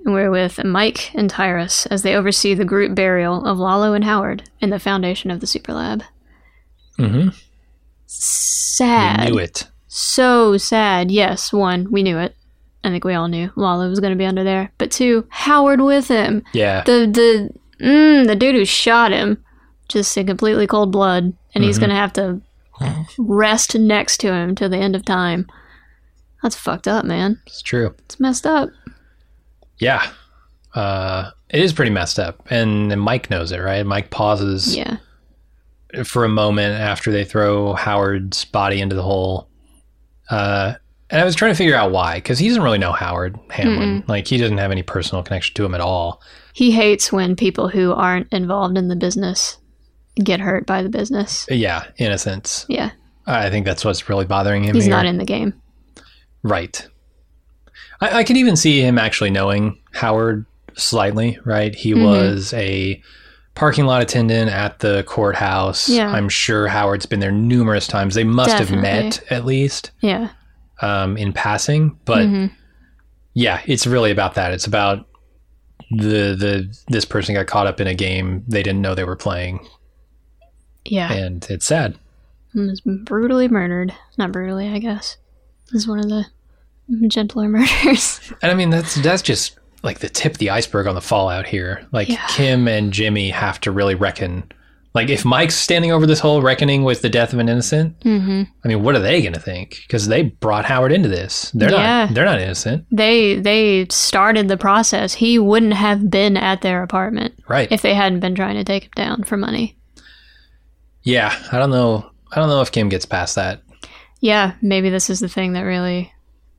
And we're with Mike and Tyrus as they oversee the group burial of Lalo and Howard in the foundation of the Super Lab. Mm-hmm. Sad. We knew it. So sad. Yes, one, we knew it. I think we all knew Lalo was going to be under there. But two, Howard with him. Yeah. The dude who shot him, just in completely cold blood, and he's going to have to rest next to him till the end of time. That's fucked up, man. It's true. It's messed up. Yeah. It is pretty messed up. And Mike knows it, right? Mike pauses for a moment after they throw Howard's body into the hole. And I was trying to figure out why, because he doesn't really know Howard Hamlin. Like, he doesn't have any personal connection to him at all. He hates when people who aren't involved in the business get hurt by the business. Yeah, innocence. Yeah. I think that's what's really bothering him. He's here. not in the game. Right. I could even see him actually knowing Howard slightly, right? He was a parking lot attendant at the courthouse. Yeah. I'm sure Howard's been there numerous times. They must have met at least. Yeah. In passing. But yeah, it's really about that. It's about this person got caught up in a game they didn't know they were playing. Yeah. And it's sad. He was brutally murdered. Not brutally, I guess. This is one of the gentler murders. And I mean, that's just like the tip of the iceberg on the fallout here. Like, Kim and Jimmy have to really reckon. Like, if Mike's standing over this whole reckoning with the death of an innocent, I mean, what are they going to think? Because they brought Howard into this. They're not innocent. They started the process. He wouldn't have been at their apartment, right, if they hadn't been trying to take him down for money. Yeah, I don't know if Kim gets past that. Yeah, maybe this is the thing that really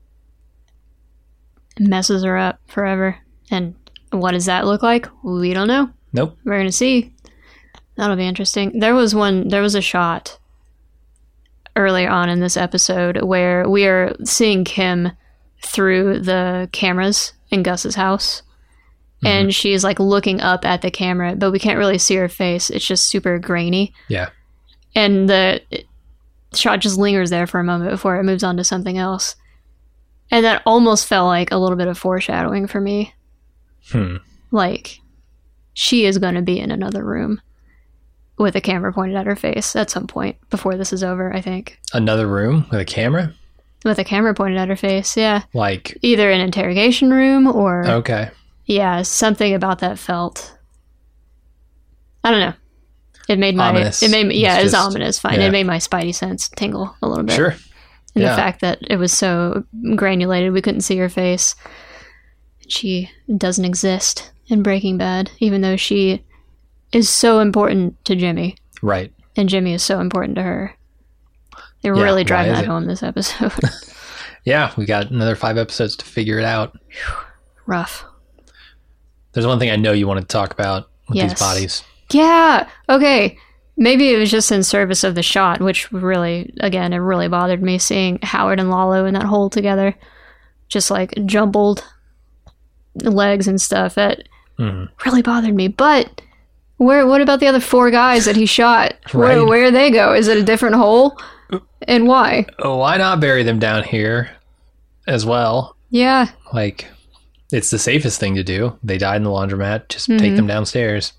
messes her up forever. And what does that look like? We don't know. Nope. We're going to see. That'll be interesting. There was a shot earlier on in this episode where we are seeing Kim through the cameras in Gus's house. And she's like looking up at the camera, but we can't really see her face. It's just super grainy. Yeah. And the shot just lingers there for a moment before it moves on to something else. And that almost felt like a little bit of foreshadowing for me. Like, she is going to be in another room with a camera pointed at her face at some point before this is over, I think. Another room with a camera? With a camera pointed at her face, yeah. Like, either an interrogation room or... Okay. Yeah, something about that felt... I don't know. It made my... Ominous. It was ominous, fine. Yeah. It made my spidey sense tingle a little bit. Sure. And the fact that it was so granulated, we couldn't see her face. She doesn't exist in Breaking Bad, even though she is so important to Jimmy. Right. And Jimmy is so important to her. They're really driving that home this episode. Yeah, we got another 5 episodes to figure it out. Rough. There's one thing I know you want to talk about with these bodies. Yeah. Okay. Maybe it was just in service of the shot, which really, again, it really bothered me seeing Howard and Lalo in that hole together. Just like jumbled legs and stuff. That really bothered me. But what about the other 4 guys that he shot? Right. Where do they go? Is it a different hole? And why? Oh, why not bury them down here as well? Yeah. Like, it's the safest thing to do. They died in the laundromat. Just take them downstairs.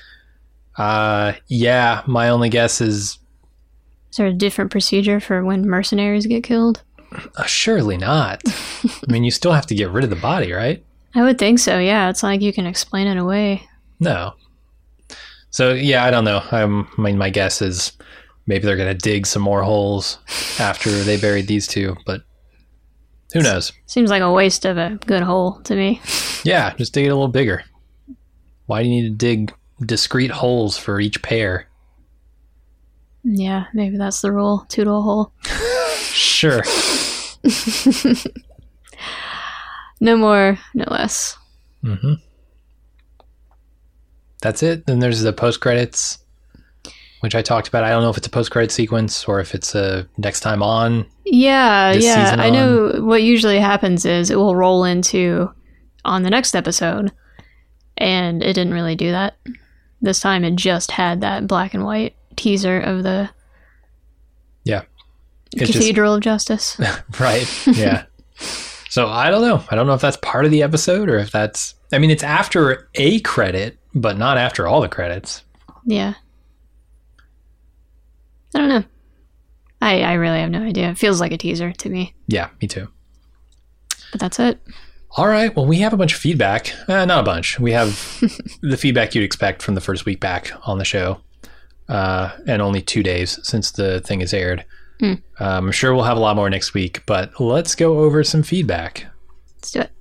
Yeah, my only guess is... Is there a different procedure for when mercenaries get killed? Surely not. I mean, you still have to get rid of the body, right? I would think so, yeah. It's like you can explain it away. No. So, yeah, I don't know. I mean, my guess is maybe they're going to dig some more holes after they buried these 2, but who knows? Seems like a waste of a good hole to me. Yeah, just dig it a little bigger. Why do you need to dig discrete holes for each pair? Yeah, maybe that's the rule. 2 to a hole. Sure. No more, no less. That's it. Then there's the post-credits, which I talked about. I don't know if it's a post-credit sequence or if it's a next time on. Yeah. Season I know what usually happens is it will roll into on the next episode, and it didn't really do that. This time it just had that black and white teaser of the Cathedral of Justice. Right. Yeah. So I don't know. I don't know if that's part of the episode or if that's I mean, it's after a credit, but not after all the credits. Yeah. I don't know. I really have no idea. It feels like a teaser to me. Yeah, me too. But that's it. All right. Well, we have a bunch of feedback. Not a bunch. We have the feedback you'd expect from the first week back on the show. And only 2 days since the thing is aired. I'm sure we'll have a lot more next week, but let's go over some feedback. Let's do it.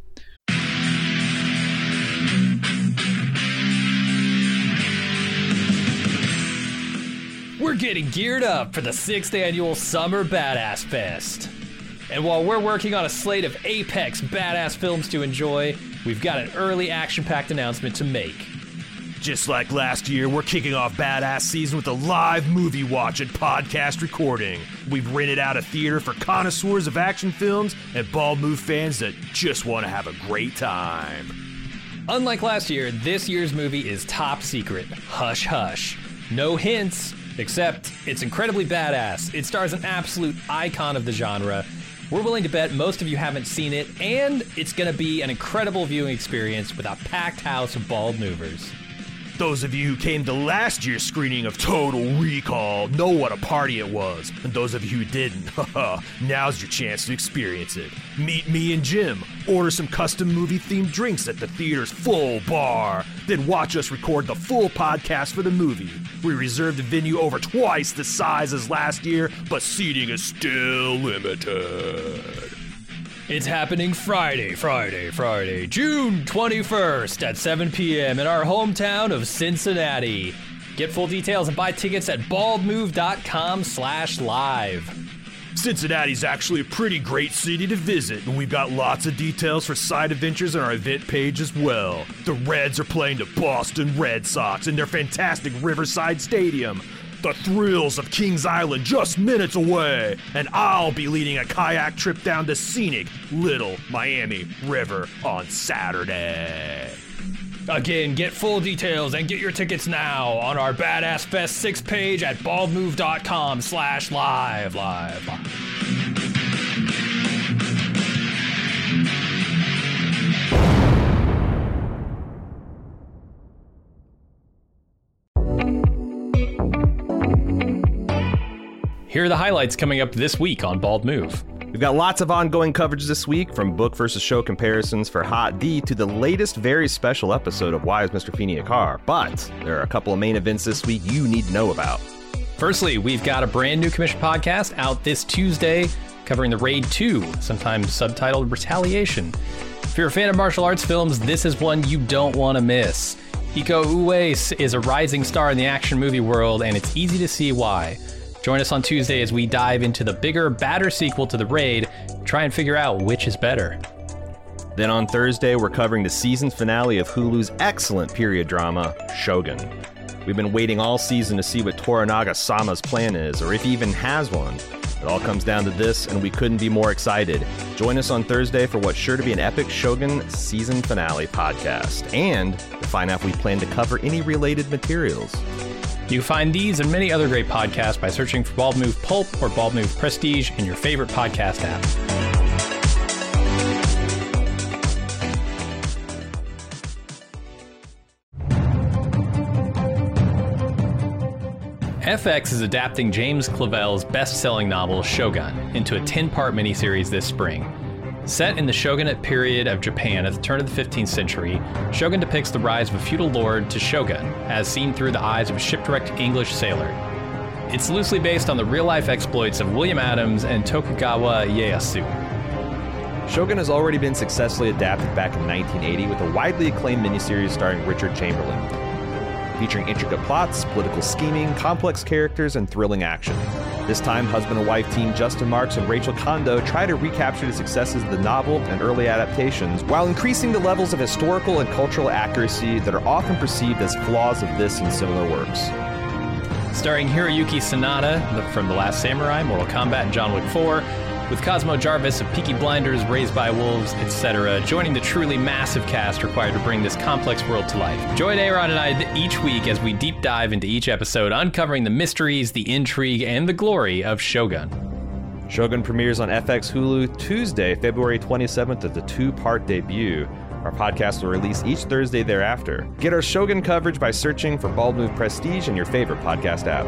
We're getting geared up for the 6th annual Summer Badass Fest. And while we're working on a slate of apex badass films to enjoy, we've got an early action-packed announcement to make. Just like last year, we're kicking off Badass Season with a live movie watch and podcast recording. We've rented out a theater for connoisseurs of action films and Bald Move fans that just want to have a great time. Unlike last year, this year's movie is top secret. Hush hush. No hints, except it's incredibly badass. It stars an absolute icon of the genre. We're willing to bet most of you haven't seen it, and it's going to be an incredible viewing experience with a packed house of Bald Movers. Those of you who came to last year's screening of Total Recall know what a party it was. And those of you who didn't, now's your chance to experience it. Meet me and Jim, order some custom movie-themed drinks at the theater's full bar, then watch us record the full podcast for the movie. We reserved the venue over twice the size as last year, but seating is still limited. It's happening Friday, June 21st at 7 p.m. in our hometown of Cincinnati. Get full details and buy tickets at baldmove.com/live. Cincinnati's actually a pretty great city to visit, and we've got lots of details for side adventures on our event page as well. The Reds are playing the Boston Red Sox in their fantastic Riverside Stadium. The thrills of Kings Island just minutes away, and I'll be leading a kayak trip down the scenic Little Miami River on Saturday. Again, get full details and get your tickets now on our Badass Fest 6 page at baldmove.com/live. Here are the highlights coming up this week on Bald Move. We've got lots of ongoing coverage this week, from book versus show comparisons for Hot D to the latest very special episode of Why is Mr. Feeney a Car? But there are a couple of main events this week you need to know about. Firstly, we've got a brand new commission podcast out this Tuesday covering the Raid 2, sometimes subtitled Retaliation. If you're a fan of martial arts films, this is one you don't want to miss. Iko Uwais is a rising star in the action movie world, and it's easy to see why. Join us on Tuesday as we dive into the bigger, badder sequel to The Raid, try and figure out which is better. Then on Thursday, we're covering the season finale of Hulu's excellent period drama, Shogun. We've been waiting all season to see what Toranaga-sama's plan is, or if he even has one. It all comes down to this, and we couldn't be more excited. Join us on Thursday for what's sure to be an epic Shogun season finale podcast, and to find out if we plan to cover any related materials. You can find these and many other great podcasts by searching for Bald Move Pulp or Bald Move Prestige in your favorite podcast app. FX is adapting James Clavell's best-selling novel Shogun into a 10-part miniseries this spring. Set in the shogunate period of Japan at the turn of the 15th century, Shogun depicts the rise of a feudal lord to shogun, as seen through the eyes of a shipwrecked English sailor. It's loosely based on the real-life exploits of William Adams and Tokugawa Ieyasu. Shogun has already been successfully adapted back in 1980 with a widely acclaimed miniseries starring Richard Chamberlain, featuring intricate plots, political scheming, complex characters, and thrilling action. This time, husband and wife team Justin Marks and Rachel Kondo try to recapture the successes of the novel and early adaptations while increasing the levels of historical and cultural accuracy that are often perceived as flaws of this and similar works. Starring Hiroyuki Sanada from The Last Samurai, Mortal Kombat, and John Wick 4, with Cosmo Jarvis of Peaky Blinders, Raised by Wolves, etc., joining the truly massive cast required to bring this complex world to life. Join Aaron and I each week as we deep dive into each episode, uncovering the mysteries, the intrigue, and the glory of Shogun. Shogun premieres on FX Hulu Tuesday, February 27th as a 2-part debut. Our podcast will release each Thursday thereafter. Get our Shogun coverage by searching for Bald Move Prestige in your favorite podcast app.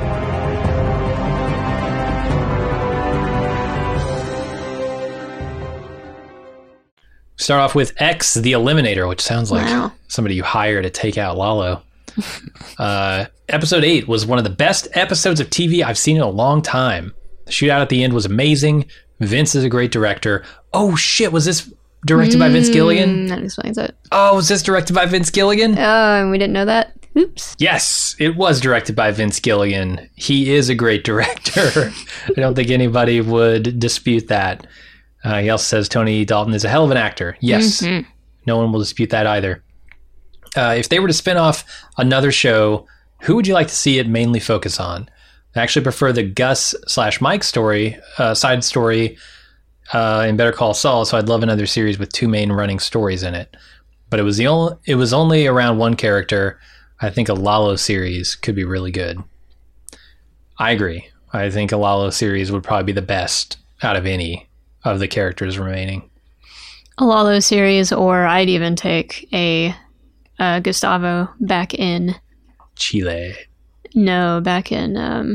Start off with X, the Eliminator, which sounds like Wow. somebody you hire to take out Lalo. Episode 8 was one of the best episodes of TV I've seen in a long time. The shootout at the end was amazing. Vince is a great director. Oh shit, was this directed by Vince Gilligan? That explains it. Oh, was this directed by Vince Gilligan? And we didn't know that. Oops. Yes, it was directed by Vince Gilligan. He is a great director. I don't think anybody would dispute that. He also says Tony Dalton is a hell of an actor. Yes, no one will dispute that either. If they were to spin off another show, who would you like to see it mainly focus on? I actually prefer the Gus/Mike story, side story in Better Call Saul, so I'd love another series with 2 main running stories in it. But it was only around one character. I think a Lalo series could be really good. I agree. I think a Lalo series would probably be the best out of any of the characters remaining. A Lalo series, or I'd even take a Gustavo back in Chile. No, back in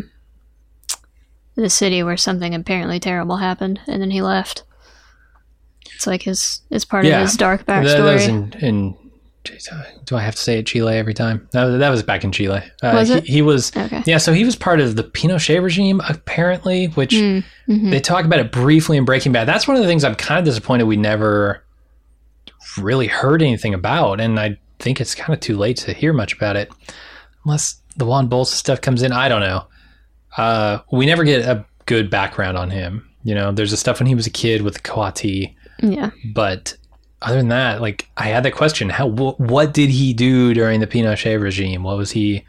the city where something apparently terrible happened, and then he left. It's like it's part of his dark That backstory. was in do I have to say it Chile every time? That was back in Chile. Was it? He was, Okay. yeah, so he was part of the Pinochet regime, apparently, which they talk about it briefly in Breaking Bad. That's one of the things I'm kind of disappointed we never really heard anything about, and I think it's kind of too late to hear much about it. Unless the Juan Bolsa stuff comes in, I don't know. We never get a good background on him. You know, there's the stuff when he was a kid with the Coati, Yeah. but other than that, like, I had that question: what did he do during the Pinochet regime? What was he?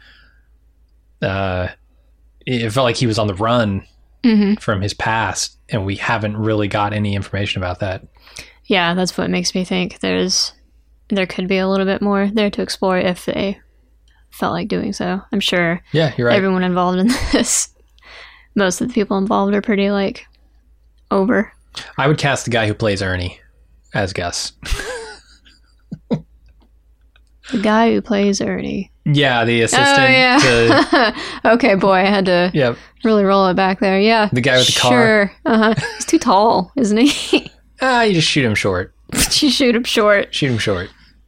It felt like he was on the run from his past, and we haven't really got any information about that. Yeah, that's what makes me think there could be a little bit more there to explore if they felt like doing so. I'm sure Yeah, you're right. everyone involved in this, most of the people involved are pretty, like, over. I would cast the guy who plays Ernie as Gus. The guy who plays Ernie. Yeah, the assistant. Oh, yeah. To, Okay, boy, I had to yep. really roll it back there. Yeah. The guy with the car. Sure. Uh-huh. He's too tall, isn't he? You just shoot him short. You shoot him short. Shoot him short.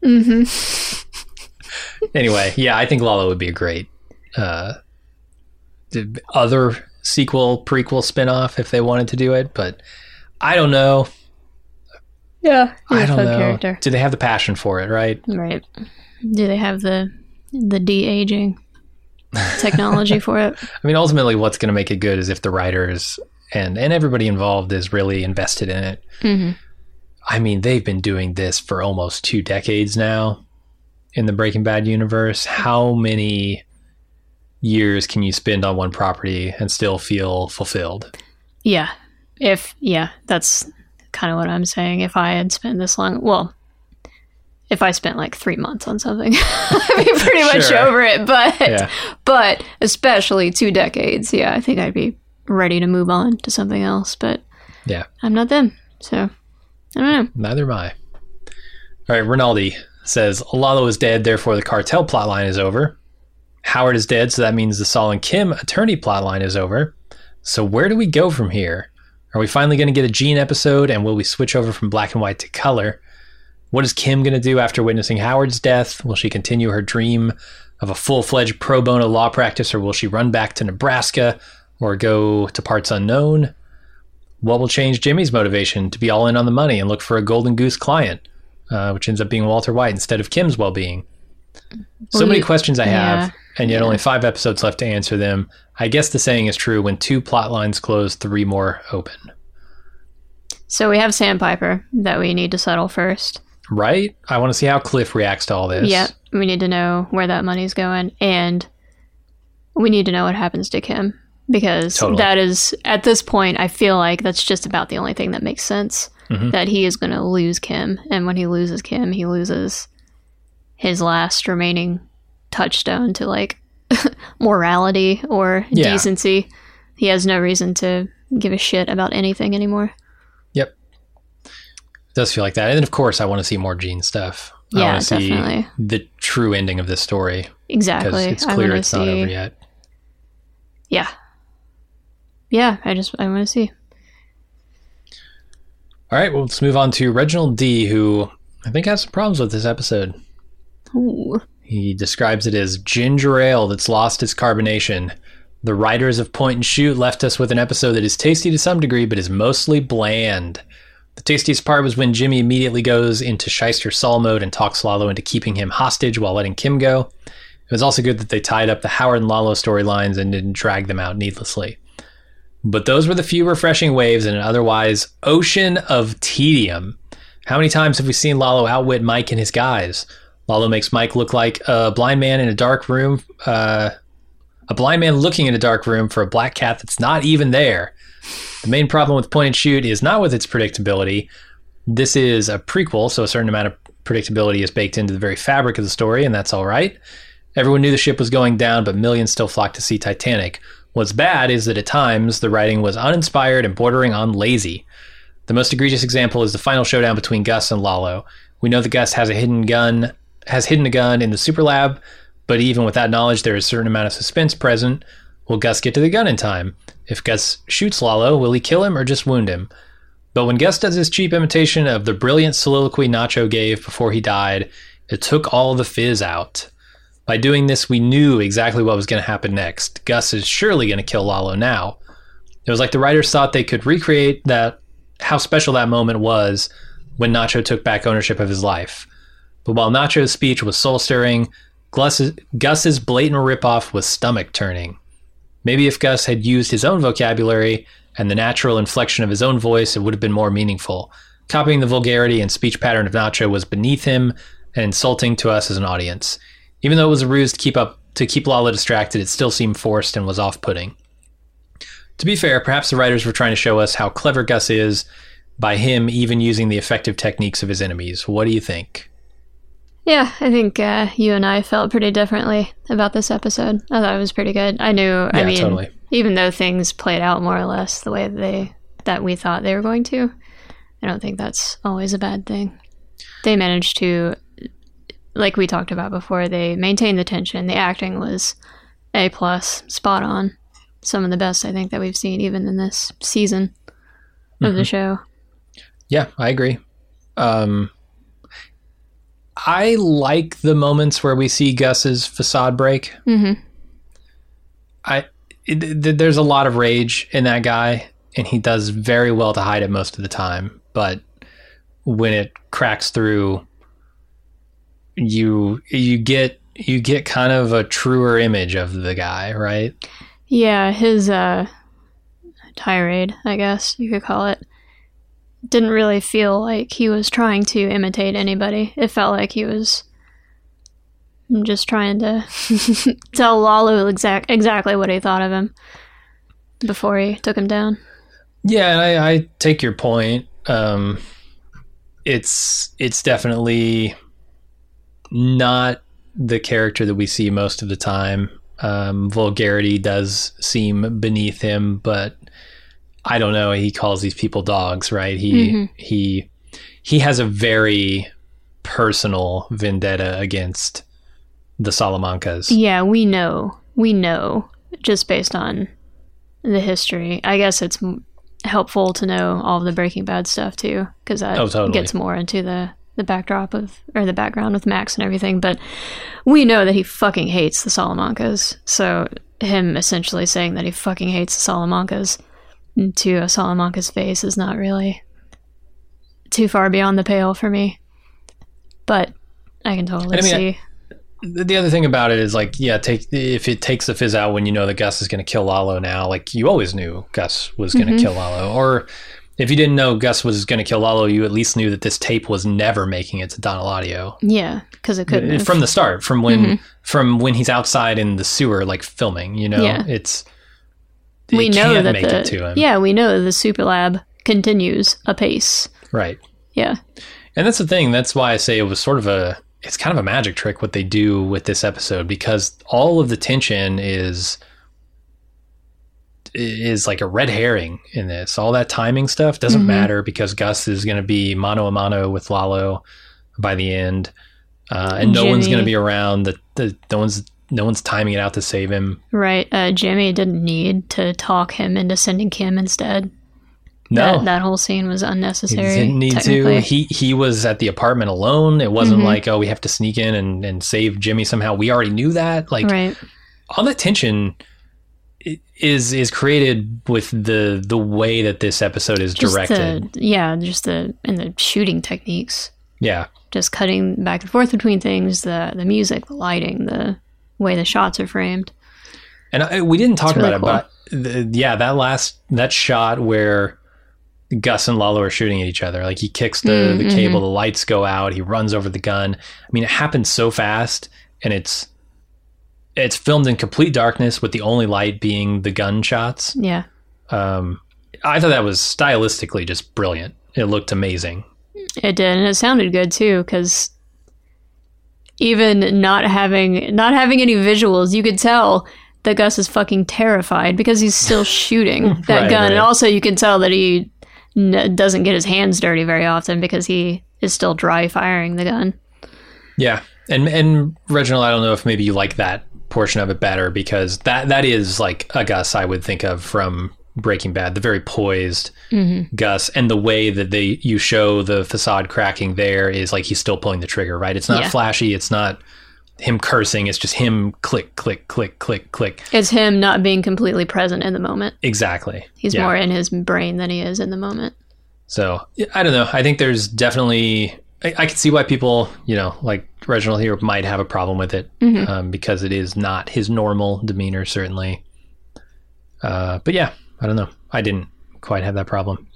Anyway, yeah, I think Lalo would be a great other sequel, prequel spinoff if they wanted to do it, but I don't know. Yeah. I don't know. Character. Do they have the passion for it, right? Right. Do they have the de-aging technology for it? I mean, ultimately, what's going to make it good is if the writers and everybody involved is really invested in it. Mm-hmm. I mean, they've been doing this for almost 2 decades now in the Breaking Bad universe. How many years can you spend on one property and still feel fulfilled? Yeah. That's kind of what I'm saying. If I had spent this long, well, if I spent like 3 months on something, I'd be pretty much Sure. over it. But especially 2 decades, yeah, I think I'd be ready to move on to something else. But Yeah. I'm not them, so I don't know. Neither am I. All right, Rinaldi says, Lalo is dead, therefore the cartel plotline is over. Howard is dead, so that means the Saul and Kim attorney plotline is over. So where do we go from here? Are we finally going to get a Gene episode, and will we switch over from black and white to color? What is Kim going to do after witnessing Howard's death? Will she continue her dream of a full-fledged pro bono law practice, or will she run back to Nebraska or go to parts unknown? What will change Jimmy's motivation to be all in on the money and look for a golden goose client, which ends up being Walter White instead of Kim's well-being? So many questions I have, and yet only 5 episodes left to answer them. I guess the saying is true: when 2 plot lines close, 3 more open. So we have Sandpiper that we need to settle first. Right? I want to see how Cliff reacts to all this. Yeah, we need to know where that money's going, and we need to know what happens to Kim, because Totally. that is, at this point, I feel like that's just about the only thing that makes sense, that he is going to lose Kim, and when he loses Kim, he loses his last remaining touchstone to, like, morality or Yeah. decency. He has no reason to give a shit about anything anymore. Yep. does feel like that. And then, of course, I want to see more Jean stuff. I Yeah, want to see definitely. the true ending of this story. Exactly. Because it's I clear wanna it's not over see- yet. Yeah. Yeah, I want to see. All right, well, let's move on to Reginald D., who I think has some problems with this episode. Ooh. He describes it as ginger ale that's lost its carbonation. The writers of Point and Shoot left us with an episode that is tasty to some degree, but is mostly bland. The tastiest part was when Jimmy immediately goes into Shyster Saul mode and talks Lalo into keeping him hostage while letting Kim go. It was also good that they tied up the Howard and Lalo storylines and didn't drag them out needlessly. But those were the few refreshing waves in an otherwise ocean of tedium. How many times have we seen Lalo outwit Mike and his guys? Lalo makes Mike look like a blind man in a dark room, a blind man looking in a dark room for a black cat that's not even there. The main problem with Point and Shoot is not with its predictability. This is a prequel, so a certain amount of predictability is baked into the very fabric of the story, and that's all right. Everyone knew the ship was going down, but millions still flocked to see Titanic. What's bad is that at times the writing was uninspired and bordering on lazy. The most egregious example is the final showdown between Gus and Lalo. We know that Gus has hidden a gun in the super lab, but even with that knowledge, there is a certain amount of suspense present. Will Gus get to the gun in time? If Gus shoots Lalo, will he kill him or just wound him? But when Gus does his cheap imitation of the brilliant soliloquy Nacho gave before he died, it took all the fizz out. By doing this, we knew exactly what was going to happen next. Gus is surely going to kill Lalo now. It was like the writers thought they could recreate how special that moment was when Nacho took back ownership of his life. But while Nacho's speech was soul-stirring, Gus's blatant ripoff was stomach-turning. Maybe if Gus had used his own vocabulary and the natural inflection of his own voice, it would have been more meaningful. Copying the vulgarity and speech pattern of Nacho was beneath him and insulting to us as an audience. Even though it was a ruse to keep Lalo distracted, it still seemed forced and was off-putting. To be fair, perhaps the writers were trying to show us how clever Gus is by him even using the effective techniques of his enemies. What do you think? Yeah, I think you and I felt pretty differently about this episode. I thought it was pretty good. I knew, Yeah, totally. Even though things played out more or less the way that we thought they were going to, I don't think that's always a bad thing. They managed to, like we talked about before, they maintained the tension. The acting was A+, spot on. Some of the best, I think, that we've seen even in this season of the show. Yeah, I agree. I like the moments where we see Gus's facade break. Mm-hmm. There's a lot of rage in that guy, and he does very well to hide it most of the time. But when it cracks through, you get kind of a truer image of the guy, right? Yeah, his tirade, I guess you could call it, didn't really feel like he was trying to imitate anybody. It felt like he was just trying to tell Lalo exactly what he thought of him before he took him down. Yeah, and I take your point. It's definitely not the character that we see most of the time. Vulgarity does seem beneath him, but I don't know. He calls these people dogs, right? He has a very personal vendetta against the Salamancas. Yeah, we know, just based on the history. I guess it's helpful to know all of the Breaking Bad stuff too, because that totally gets more into the backdrop of, or the background with Max and everything. But we know that he fucking hates the Salamancas. So him essentially saying that he fucking hates the Salamancas to a Salamanca's face is not really too far beyond the pale for me. But I can totally see. The other thing about it is, like, yeah, if it takes the fizz out when you know that Gus is going to kill Lalo now, like, you always knew Gus was going to kill Lalo. Or if you didn't know Gus was going to kill Lalo, you at least knew that this tape was never making it to Don Eladio. Yeah, because it couldn't have. From the start, from when he's outside in the sewer, like, filming, you know? Yeah. We know that make it to him. Yeah, we know that the Super Lab continues apace. Right. Yeah. And that's the thing. That's why I say it was it's kind of a magic trick what they do with this episode, because all of the tension is is like a red herring in this. All that timing stuff doesn't matter because Gus is going to be mano a mano with Lalo by the end, and no one's going to be around. No one's timing it out to save him. Right. Jimmy didn't need to talk him into sending Kim instead. No, that whole scene was unnecessary. He didn't need to. He was at the apartment alone. It wasn't like, oh, we have to sneak in and save Jimmy somehow. We already knew that. Like, right. All that tension is created with the way that this episode is directed. In the shooting techniques. Yeah. Just cutting back and forth between things, the music, the lighting, the way the shots are framed. And we didn't talk about it, but that shot where Gus and Lalo are shooting at each other, like he kicks the cable, the lights go out, he runs over the gun. I mean, it happens so fast, and it's filmed in complete darkness with the only light being the gun shots. Yeah. I thought that was stylistically just brilliant. It looked amazing. It did, and it sounded good too, because even not having any visuals, you could tell that Gus is fucking terrified because he's still shooting that gun. Right. And also you can tell that he doesn't get his hands dirty very often because he is still dry firing the gun. Yeah. And Reginald, I don't know if maybe you like that portion of it better, because that is like a Gus I would think of from Breaking Bad, the very poised Gus, and the way that you show the facade cracking there is like he's still pulling the trigger, right? It's not flashy, it's not him cursing, it's just him click, click, click, click, click. It's him not being completely present in the moment. Exactly. He's more in his brain than he is in the moment. So, I don't know. I think there's definitely... I can see why people, like Reginald here, might have a problem with it, because it is not his normal demeanor, certainly. But yeah, I don't know. I didn't quite have that problem.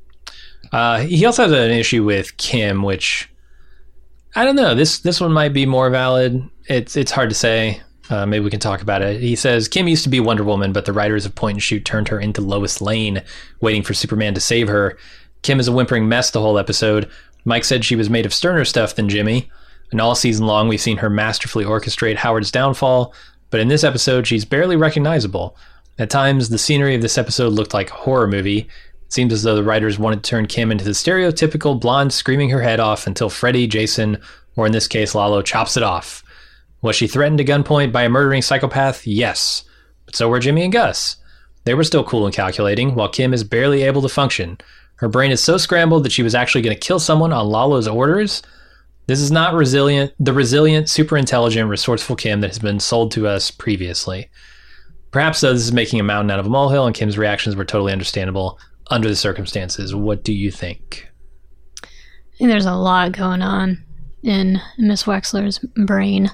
He also has an issue with Kim, which I don't know. This one might be more valid. It's hard to say. Maybe we can talk about it. He says, Kim used to be Wonder Woman, but the writers of Point and Shoot turned her into Lois Lane, waiting for Superman to save her. Kim is a whimpering mess the whole episode. Mike said she was made of sterner stuff than Jimmy. And all season long, we've seen her masterfully orchestrate Howard's downfall. But in this episode, she's barely recognizable. At times, the scenery of this episode looked like a horror movie. It seems as though the writers wanted to turn Kim into the stereotypical blonde screaming her head off until Freddy, Jason, or in this case, Lalo, chops it off. Was she threatened to gunpoint by a murdering psychopath? Yes. But so were Jimmy and Gus. They were still cool and calculating, while Kim is barely able to function. Her brain is so scrambled that she was actually going to kill someone on Lalo's orders. This is not the resilient, super intelligent, resourceful Kim that has been sold to us previously. Perhaps, though, this is making a mountain out of a molehill, and Kim's reactions were totally understandable under the circumstances. What do you think? I think there's a lot going on in Miss Wexler's brain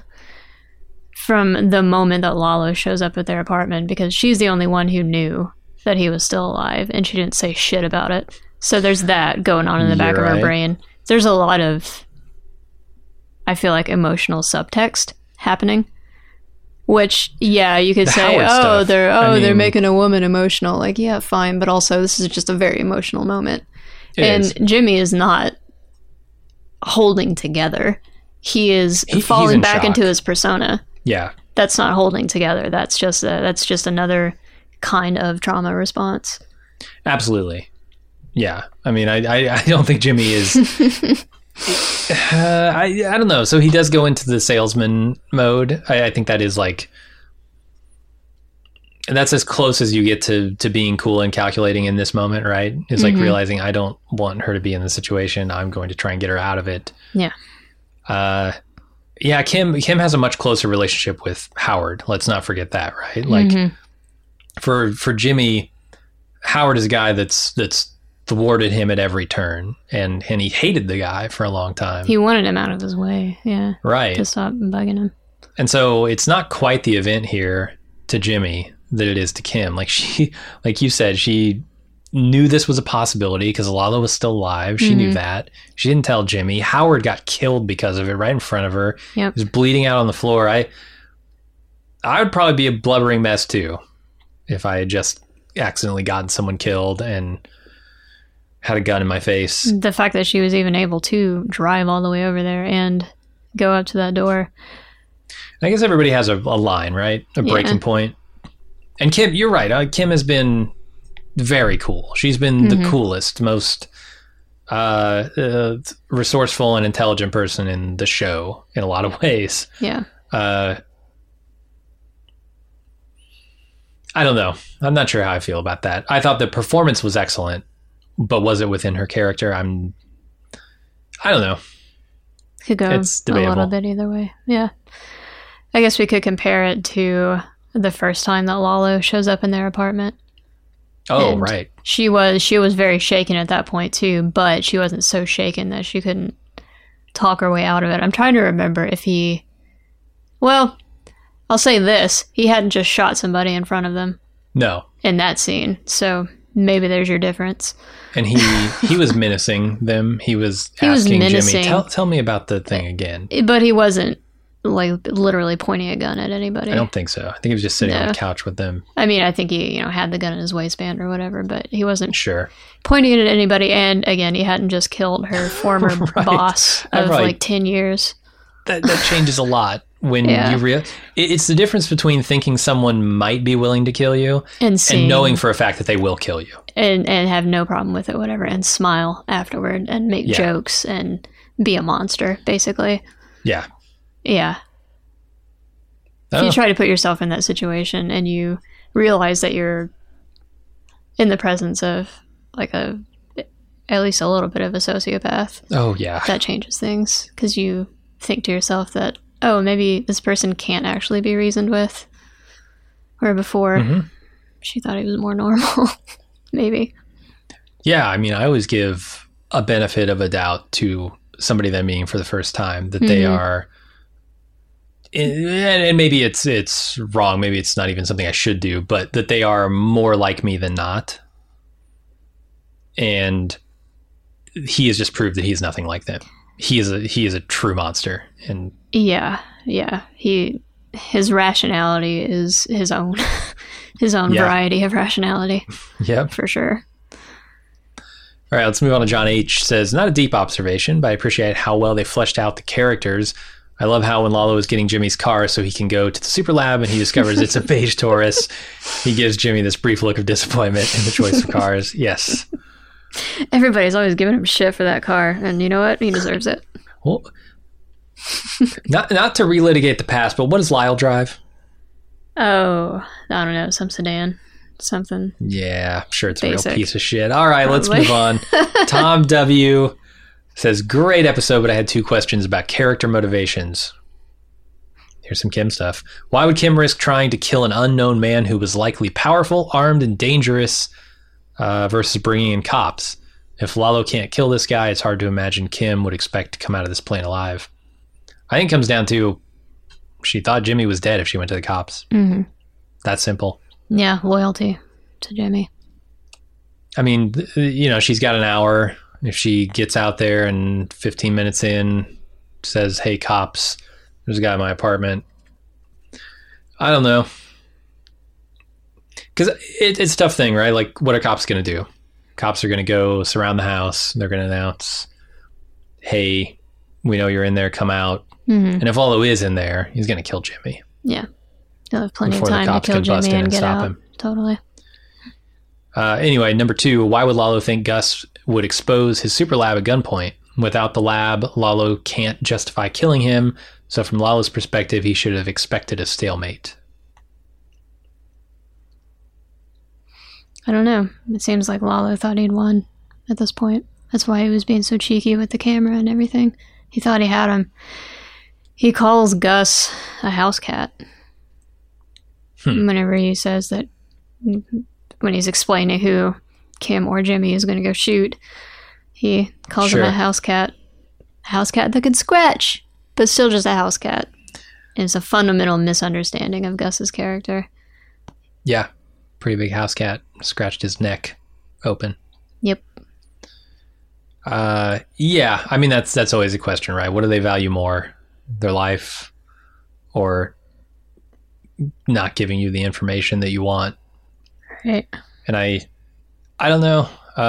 from the moment that Lalo shows up at their apartment, because she's the only one who knew that he was still alive, and she didn't say shit about it. So there's that going on in the back of her brain. There's a lot of, I feel like, emotional subtext happening. Which, you could say, they're making a woman emotional. Like, yeah, fine, but also this is just a very emotional moment. Jimmy is not holding together. He is falling back into his persona. Yeah. That's not holding together. That's just another kind of trauma response. Absolutely. Yeah. I mean, I don't think Jimmy is... I don't know. So he does go into the salesman mode. I think that is like... And that's as close as you get to being cool and calculating in this moment, right? It's like realizing I don't want her to be in the situation. I'm going to try and get her out of it. Yeah. Kim has a much closer relationship with Howard. Let's not forget that, right? Like for Jimmy, Howard is a guy that's thwarted him at every turn, and he hated the guy for a long time. He wanted him out of his way, right, to stop bugging him. And so it's not quite the event here to Jimmy that it is to Kim. Like you said, she knew this was a possibility because Lalo was still alive. She knew that. She didn't tell Jimmy. Howard got killed because of it right in front of her. Yep. He was bleeding out on the floor. I would probably be a blubbering mess too if I had just accidentally gotten someone killed and had a gun in my face. The fact that she was even able to drive all the way over there and go up to that door. I guess everybody has a line, right? A breaking point. And Kim, you're right. Kim has been very cool. She's been the coolest, most resourceful and intelligent person in the show in a lot of ways. Yeah. I don't know. I'm not sure how I feel about that. I thought the performance was excellent, but was it within her character? I don't know. Could go It's a debatable. little bit either way. Yeah. I guess we could compare it to the first time that Lalo shows up in their apartment. Oh, And right. She was very shaken at that point too, but she wasn't so shaken that she couldn't talk her way out of it. I'm trying to remember if well, I'll say this. He hadn't just shot somebody in front of them No. in that scene. So maybe there's your difference. And he was menacing them. He was was asking menacing. Jimmy, tell me about the thing again. But he wasn't like literally pointing a gun at anybody. I don't think so. I think he was just sitting on No. the couch with them. I mean, I think he, had the gun in his waistband or whatever, but he wasn't Sure. pointing it at anybody. And again, he hadn't just killed her former Right. boss of Right. like 10 years. That changes a lot when Yeah. you realize it's the difference between thinking someone might be willing to kill you And seeing, knowing for a fact that they will kill you. and have no problem with it, whatever, and smile afterward and make Yeah. jokes and be a monster, basically. Yeah. Yeah. If Oh, you try to put yourself in that situation and you realize that you're in the presence of like at least a little bit of a sociopath, oh, yeah. that changes things because you think to yourself that, oh, maybe this person can't actually be reasoned with. Where before Mhm. she thought he was more normal. Maybe. Yeah, I mean, I always give a benefit of a doubt to somebody that I'm meeting for the first time that they are, and maybe it's wrong, maybe it's not even something I should do, but that they are more like me than not. And he has just proved that he's nothing like them. He is a true monster, and Yeah. His rationality is his own his own Yeah. variety of rationality, yep. for sure. All right, let's move on to John H. Says, not a deep observation, but I appreciate how well they fleshed out the characters. I love how when Lalo is getting Jimmy's car so he can go to the super lab and he discovers it's a beige Taurus, he gives Jimmy this brief look of disappointment in the choice of cars. Yes. Everybody's always giving him shit for that car, and you know what? He deserves it. Well, not to relitigate the past, but what does Lyle drive? Oh, I don't know, some sedan. Something. Yeah, I'm sure it's a Basic. real piece of shit. All right, let's Probably. move on. Tom W. says, great episode, but I had 2 questions about character motivations. Here's some Kim stuff. Why would Kim risk trying to kill an unknown man who was likely powerful, armed, and dangerous versus bringing in cops? If Lalo can't kill this guy, it's hard to imagine Kim would expect to come out of this plane alive. I think it comes down to she thought Jimmy was dead if she went to the cops. Mm-hmm. That simple. Yeah, loyalty to Jimmy. I mean, she's got an hour. If she gets out there and 15 minutes in says, hey, cops, there's a guy in my apartment. I don't know. Because it's a tough thing, right? Like, what are cops going to do? Cops are going to go surround the house. They're going to announce, hey, we know you're in there. Come out. Mm-hmm. And if Lalo is in there, he's going to kill Jimmy. Yeah. He'll have plenty Before of the time to cops kill can bust Jimmy in and and get stop out. him. Totally. Anyway, number 2, why would Lalo think Gus would expose his super lab at gunpoint? Without the lab, Lalo can't justify killing him. So from Lalo's perspective, he should have expected a stalemate. I don't know. It seems like Lalo thought he'd won at this point. That's why he was being so cheeky with the camera and everything. He thought he had him. He calls Gus a house cat. Whenever he says that, when he's explaining who Kim or Jimmy is going to go shoot, he calls him Sure. a house cat. A house cat that could scratch, but still just a house cat. And it's a fundamental misunderstanding of Gus's character. Yeah, pretty big house cat. Scratched his neck open. Yep. Yeah, I mean, that's always a question, right? What do they value more? Their life or not giving you the information that you want? Right. And I don't know.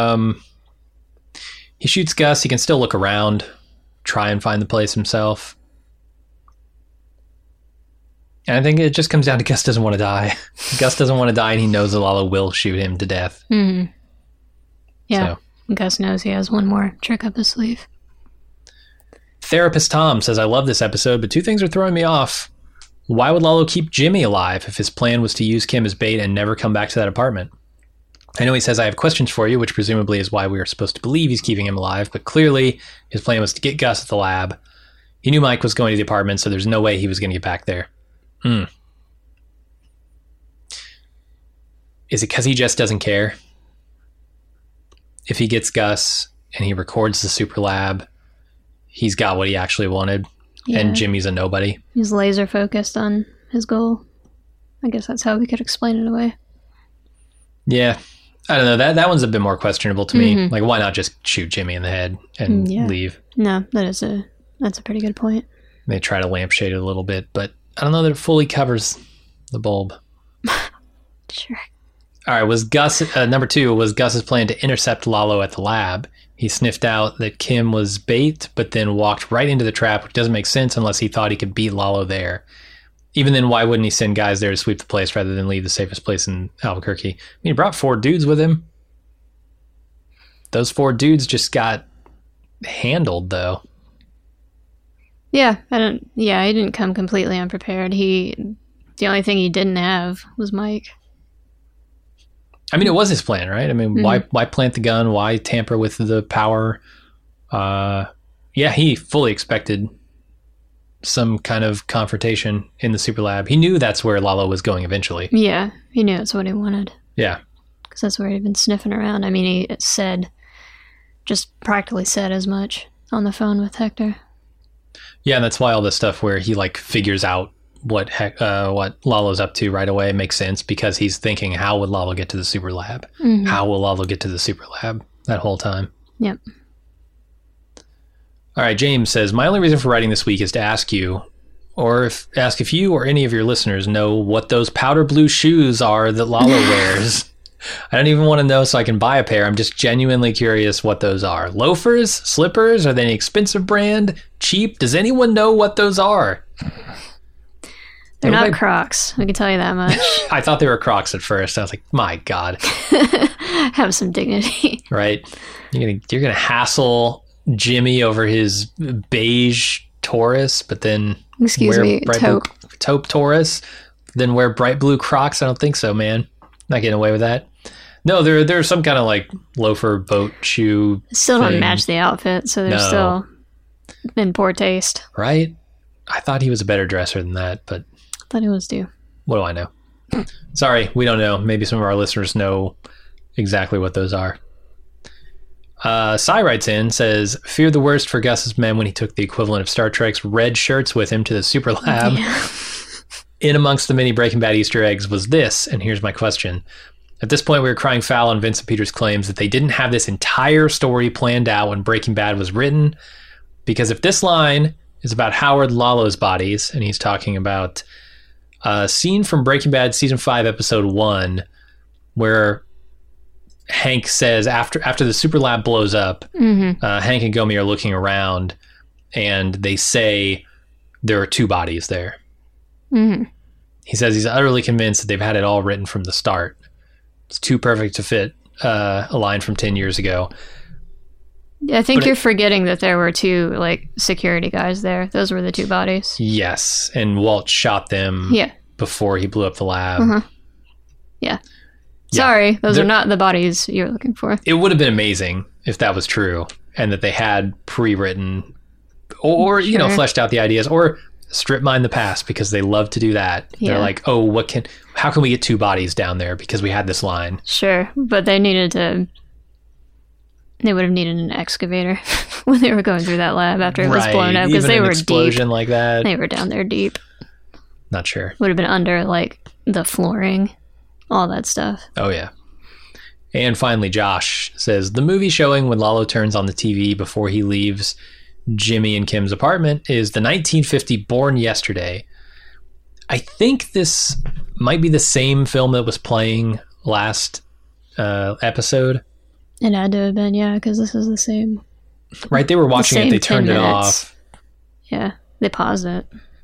He shoots Gus. He can still look around, try and find the place himself. And I think it just comes down to Gus doesn't want to die. Gus doesn't want to die, and he knows that Lalo will shoot him to death. Mm-hmm. Yeah. So. Gus knows he has one more trick up his sleeve. Therapist Tom says, I love this episode, but two things are throwing me off. Why would Lalo keep Jimmy alive if his plan was to use Kim as bait and never come back to that apartment? I know he says, I have questions for you, which presumably is why we are supposed to believe he's keeping him alive, but clearly his plan was to get Gus at the lab. He knew Mike was going to the apartment, so there's no way he was going to get back there. Is it because he just doesn't care? If he gets Gus and he records the super lab, he's got what he actually wanted, and Jimmy's a nobody. He's laser focused on his goal. I guess that's how we could explain it away. Yeah. I don't know. That one's a bit more questionable to me. Like, why not just shoot Jimmy in the head and leave? No, that's a pretty good point. They try to lampshade it a little bit, but I don't know that it fully covers the bulb. Sure. All right, was Gus number 2 was Gus's plan to intercept Lalo at the lab. He sniffed out that Kim was bait, but then walked right into the trap, which doesn't make sense unless he thought he could beat Lalo there. Even then, why wouldn't he send guys there to sweep the place rather than leave the safest place in Albuquerque? I mean, he brought 4 dudes with him. Those 4 dudes just got handled, though. Yeah, he didn't come completely unprepared. The only thing he didn't have was Mike. I mean, it was his plan, right? I mean, why plant the gun? Why tamper with the power? He fully expected some kind of confrontation in the super lab. He knew that's where Lalo was going eventually. Yeah, he knew that's what he wanted. Yeah. Because that's where he'd been sniffing around. I mean, he just practically said as much on the phone with Hector. Yeah, and that's why all this stuff where he like figures out what Lalo's up to right away makes sense, because he's thinking, how would Lalo get to the super lab? How will Lalo get to the super lab that whole time? Yep. All right, James says, my only reason for writing this week is to ask you, if you or any of your listeners know what those powder blue shoes are that Lalo wears. I don't even want to know so I can buy a pair. I'm just genuinely curious what those are. Loafers? Slippers? Are they an expensive brand? Cheap? Does anyone know what those are? They're not Crocs. I can tell you that much. I thought they were Crocs at first. I was like, my God. Have some dignity. Right? You're gonna hassle Jimmy over his beige Taurus, but then taupe Taurus, then wear bright blue Crocs? I don't think so, man. Not getting away with that. No, they're some kind of like loafer boat shoe. Still don't match the outfit, so they're still in poor taste. Right? I thought he was a better dresser than that, but I thought he was too. What do I know? Sorry, we don't know. Maybe some of our listeners know exactly what those are. Cy writes in, says, fear the worst for Gus's men when he took the equivalent of Star Trek's red shirts with him to the super lab. Yeah. In amongst the many Breaking Bad Easter eggs was this, and here's my question. At this point, we were crying foul on Vincent Peters' claims that they didn't have this entire story planned out when Breaking Bad was written, because if this line is about Howard Lalo's bodies, and he's talking about a scene from Breaking Bad Season 5, Episode 1, where Hank says, after the super lab blows up, Hank and Gomi are looking around, and they say there are 2 bodies there. He says he's utterly convinced that they've had it all written from the start. It's too perfect to fit a line from 10 years ago. I think you're forgetting that there were 2 like security guys there. Those were the 2 bodies. Yes, and Walt shot them before he blew up the lab. Yeah. Sorry, those are not the bodies you're looking for. It would have been amazing if that was true, and that they had pre-written or fleshed out the ideas, or strip mine the past, because they love to do that. Yeah. They're like, oh, how can we get 2 bodies down there because we had this line? Sure, but they would have needed an excavator when they were going through that lab after it was blown up, because they were explosion deep. Like that. They were down there deep. Not sure. Would have been under like the flooring, all that stuff. Oh yeah. And finally, Josh says, the movie showing when Lalo turns on the TV before he leaves Jimmy and Kim's apartment is the 1950 Born Yesterday. I think this might be the same film that was playing last episode. It had to have been, yeah, because this is the same. Right, they were watching it, they turned it off. Yeah, they paused it.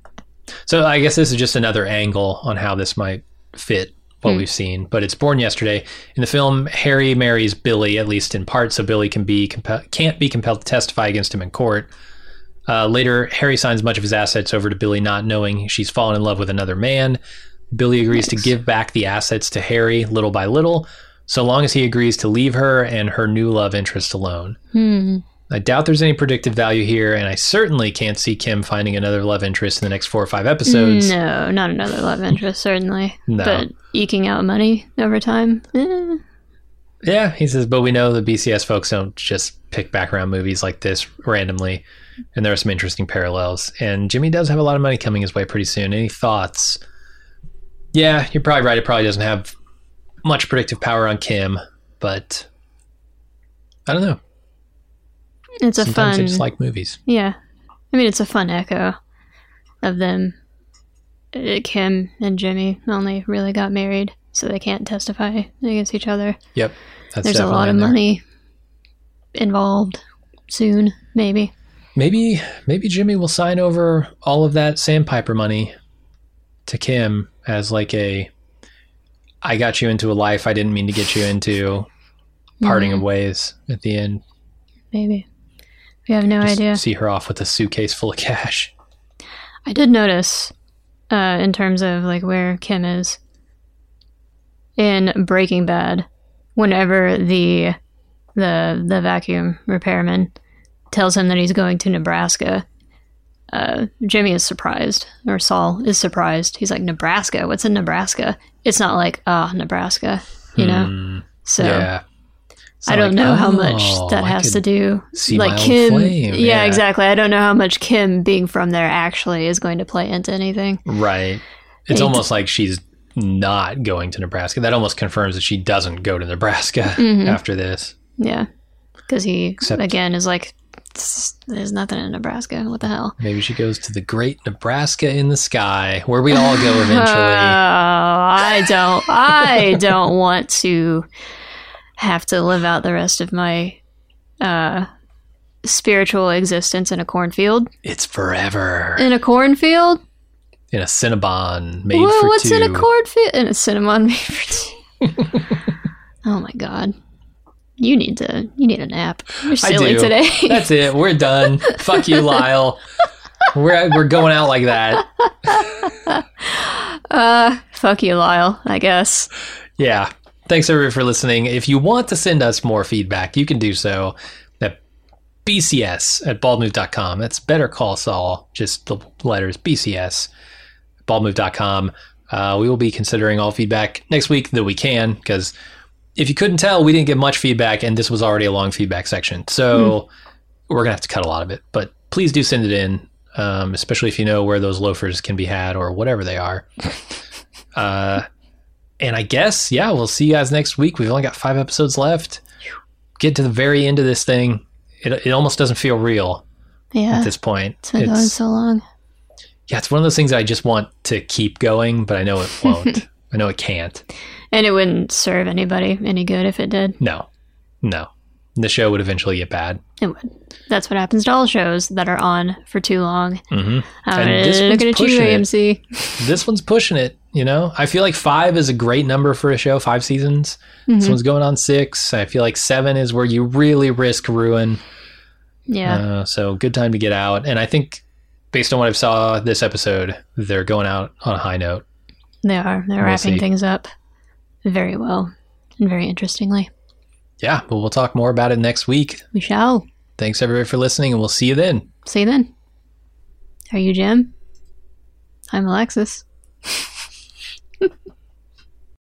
So I guess this is just another angle on how this might fit what we've seen, but it's Born Yesterday. In the film, Harry marries Billy, at least in part, so Billy can't be compelled to testify against him in court. Later, Harry signs much of his assets over to Billy, not knowing she's fallen in love with another man. Billy agrees to give back the assets to Harry little by little, so long as he agrees to leave her and her new love interest alone. I doubt there's any predictive value here, and I certainly can't see Kim finding another love interest in the next 4 or 5 episodes. No, not another love interest, certainly. No. But eking out money over time, Yeah, he says, but we know the BCS folks don't just pick background movies like this randomly, and there are some interesting parallels. And Jimmy does have a lot of money coming his way pretty soon. Any thoughts? Yeah, you're probably right. It probably doesn't have much predictive power on Kim, but I don't know. it's a Sometimes fun... I just like movies. Yeah. I mean, it's a fun echo of them. Kim and Jimmy only really got married, so they can't testify against each other. Yep. That's There's a lot of money involved soon, maybe. Maybe Jimmy will sign over all of that Sandpiper money to Kim as like I got you into a life I didn't mean to get you into, parting of ways at the end. Maybe. We have no idea. See her off with a suitcase full of cash. I did notice, in terms of like where Kim is, in Breaking Bad, whenever the vacuum repairman tells him that he's going to Nebraska, Jimmy is surprised, or Saul is surprised. He's like, Nebraska? What's in Nebraska? It's not like, Nebraska, you know? So Yeah. I don't know how much that has to do. Like Kim, yeah, exactly. I don't know how much Kim being from there actually is going to play into anything. Right. It's almost like she's not going to Nebraska. That almost confirms that she doesn't go to Nebraska after this. Yeah. Because he, again, is like, there's nothing in Nebraska. What the hell? Maybe she goes to the great Nebraska in the sky, where we all go eventually. I don't want to have to live out the rest of my spiritual existence in a cornfield. It's forever. In a cornfield? In a Cinnabon made for what's two. in a cornfield? In a Cinnabon made for two. Oh my god. You need a nap. You're silly today. That's it. We're done. Fuck you, Lyle. We're going out like that. Fuck you, Lyle, I guess. Yeah. Thanks everybody for listening. If you want to send us more feedback, you can do so at bcs@baldmove.com. That's Better Call Saul, just the letters BCS, baldmove.com. We will be considering all feedback next week that we can, because if you couldn't tell, we didn't get much feedback, and this was already a long feedback section. So we're going to have to cut a lot of it. But please do send it in, especially if you know where those loafers can be had or whatever they are. And I guess, yeah, we'll see you guys next week. We've only got 5 episodes left. Get to the very end of this thing. It almost doesn't feel real at this point. It's been going so long. Yeah, it's one of those things I just want to keep going, but I know it won't. I know it can't. And it wouldn't serve anybody any good if it did. No. The show would eventually get bad. It would. That's what happens to all shows that are on for too long. Mm-hmm. Looking at you, AMC. This one's pushing it, you know? I feel like 5 is a great number for a show, 5 seasons. This one's going on 6. I feel like 7 is where you really risk ruin. Yeah. So good time to get out. And I think, based on what I saw this episode, they're going out on a high note. They are. They're wrapping things up very well and very interestingly. Yeah, but we'll talk more about it next week. We shall. Thanks, everybody, for listening, and we'll see you then. See you then. Are you Jim? I'm Alexis.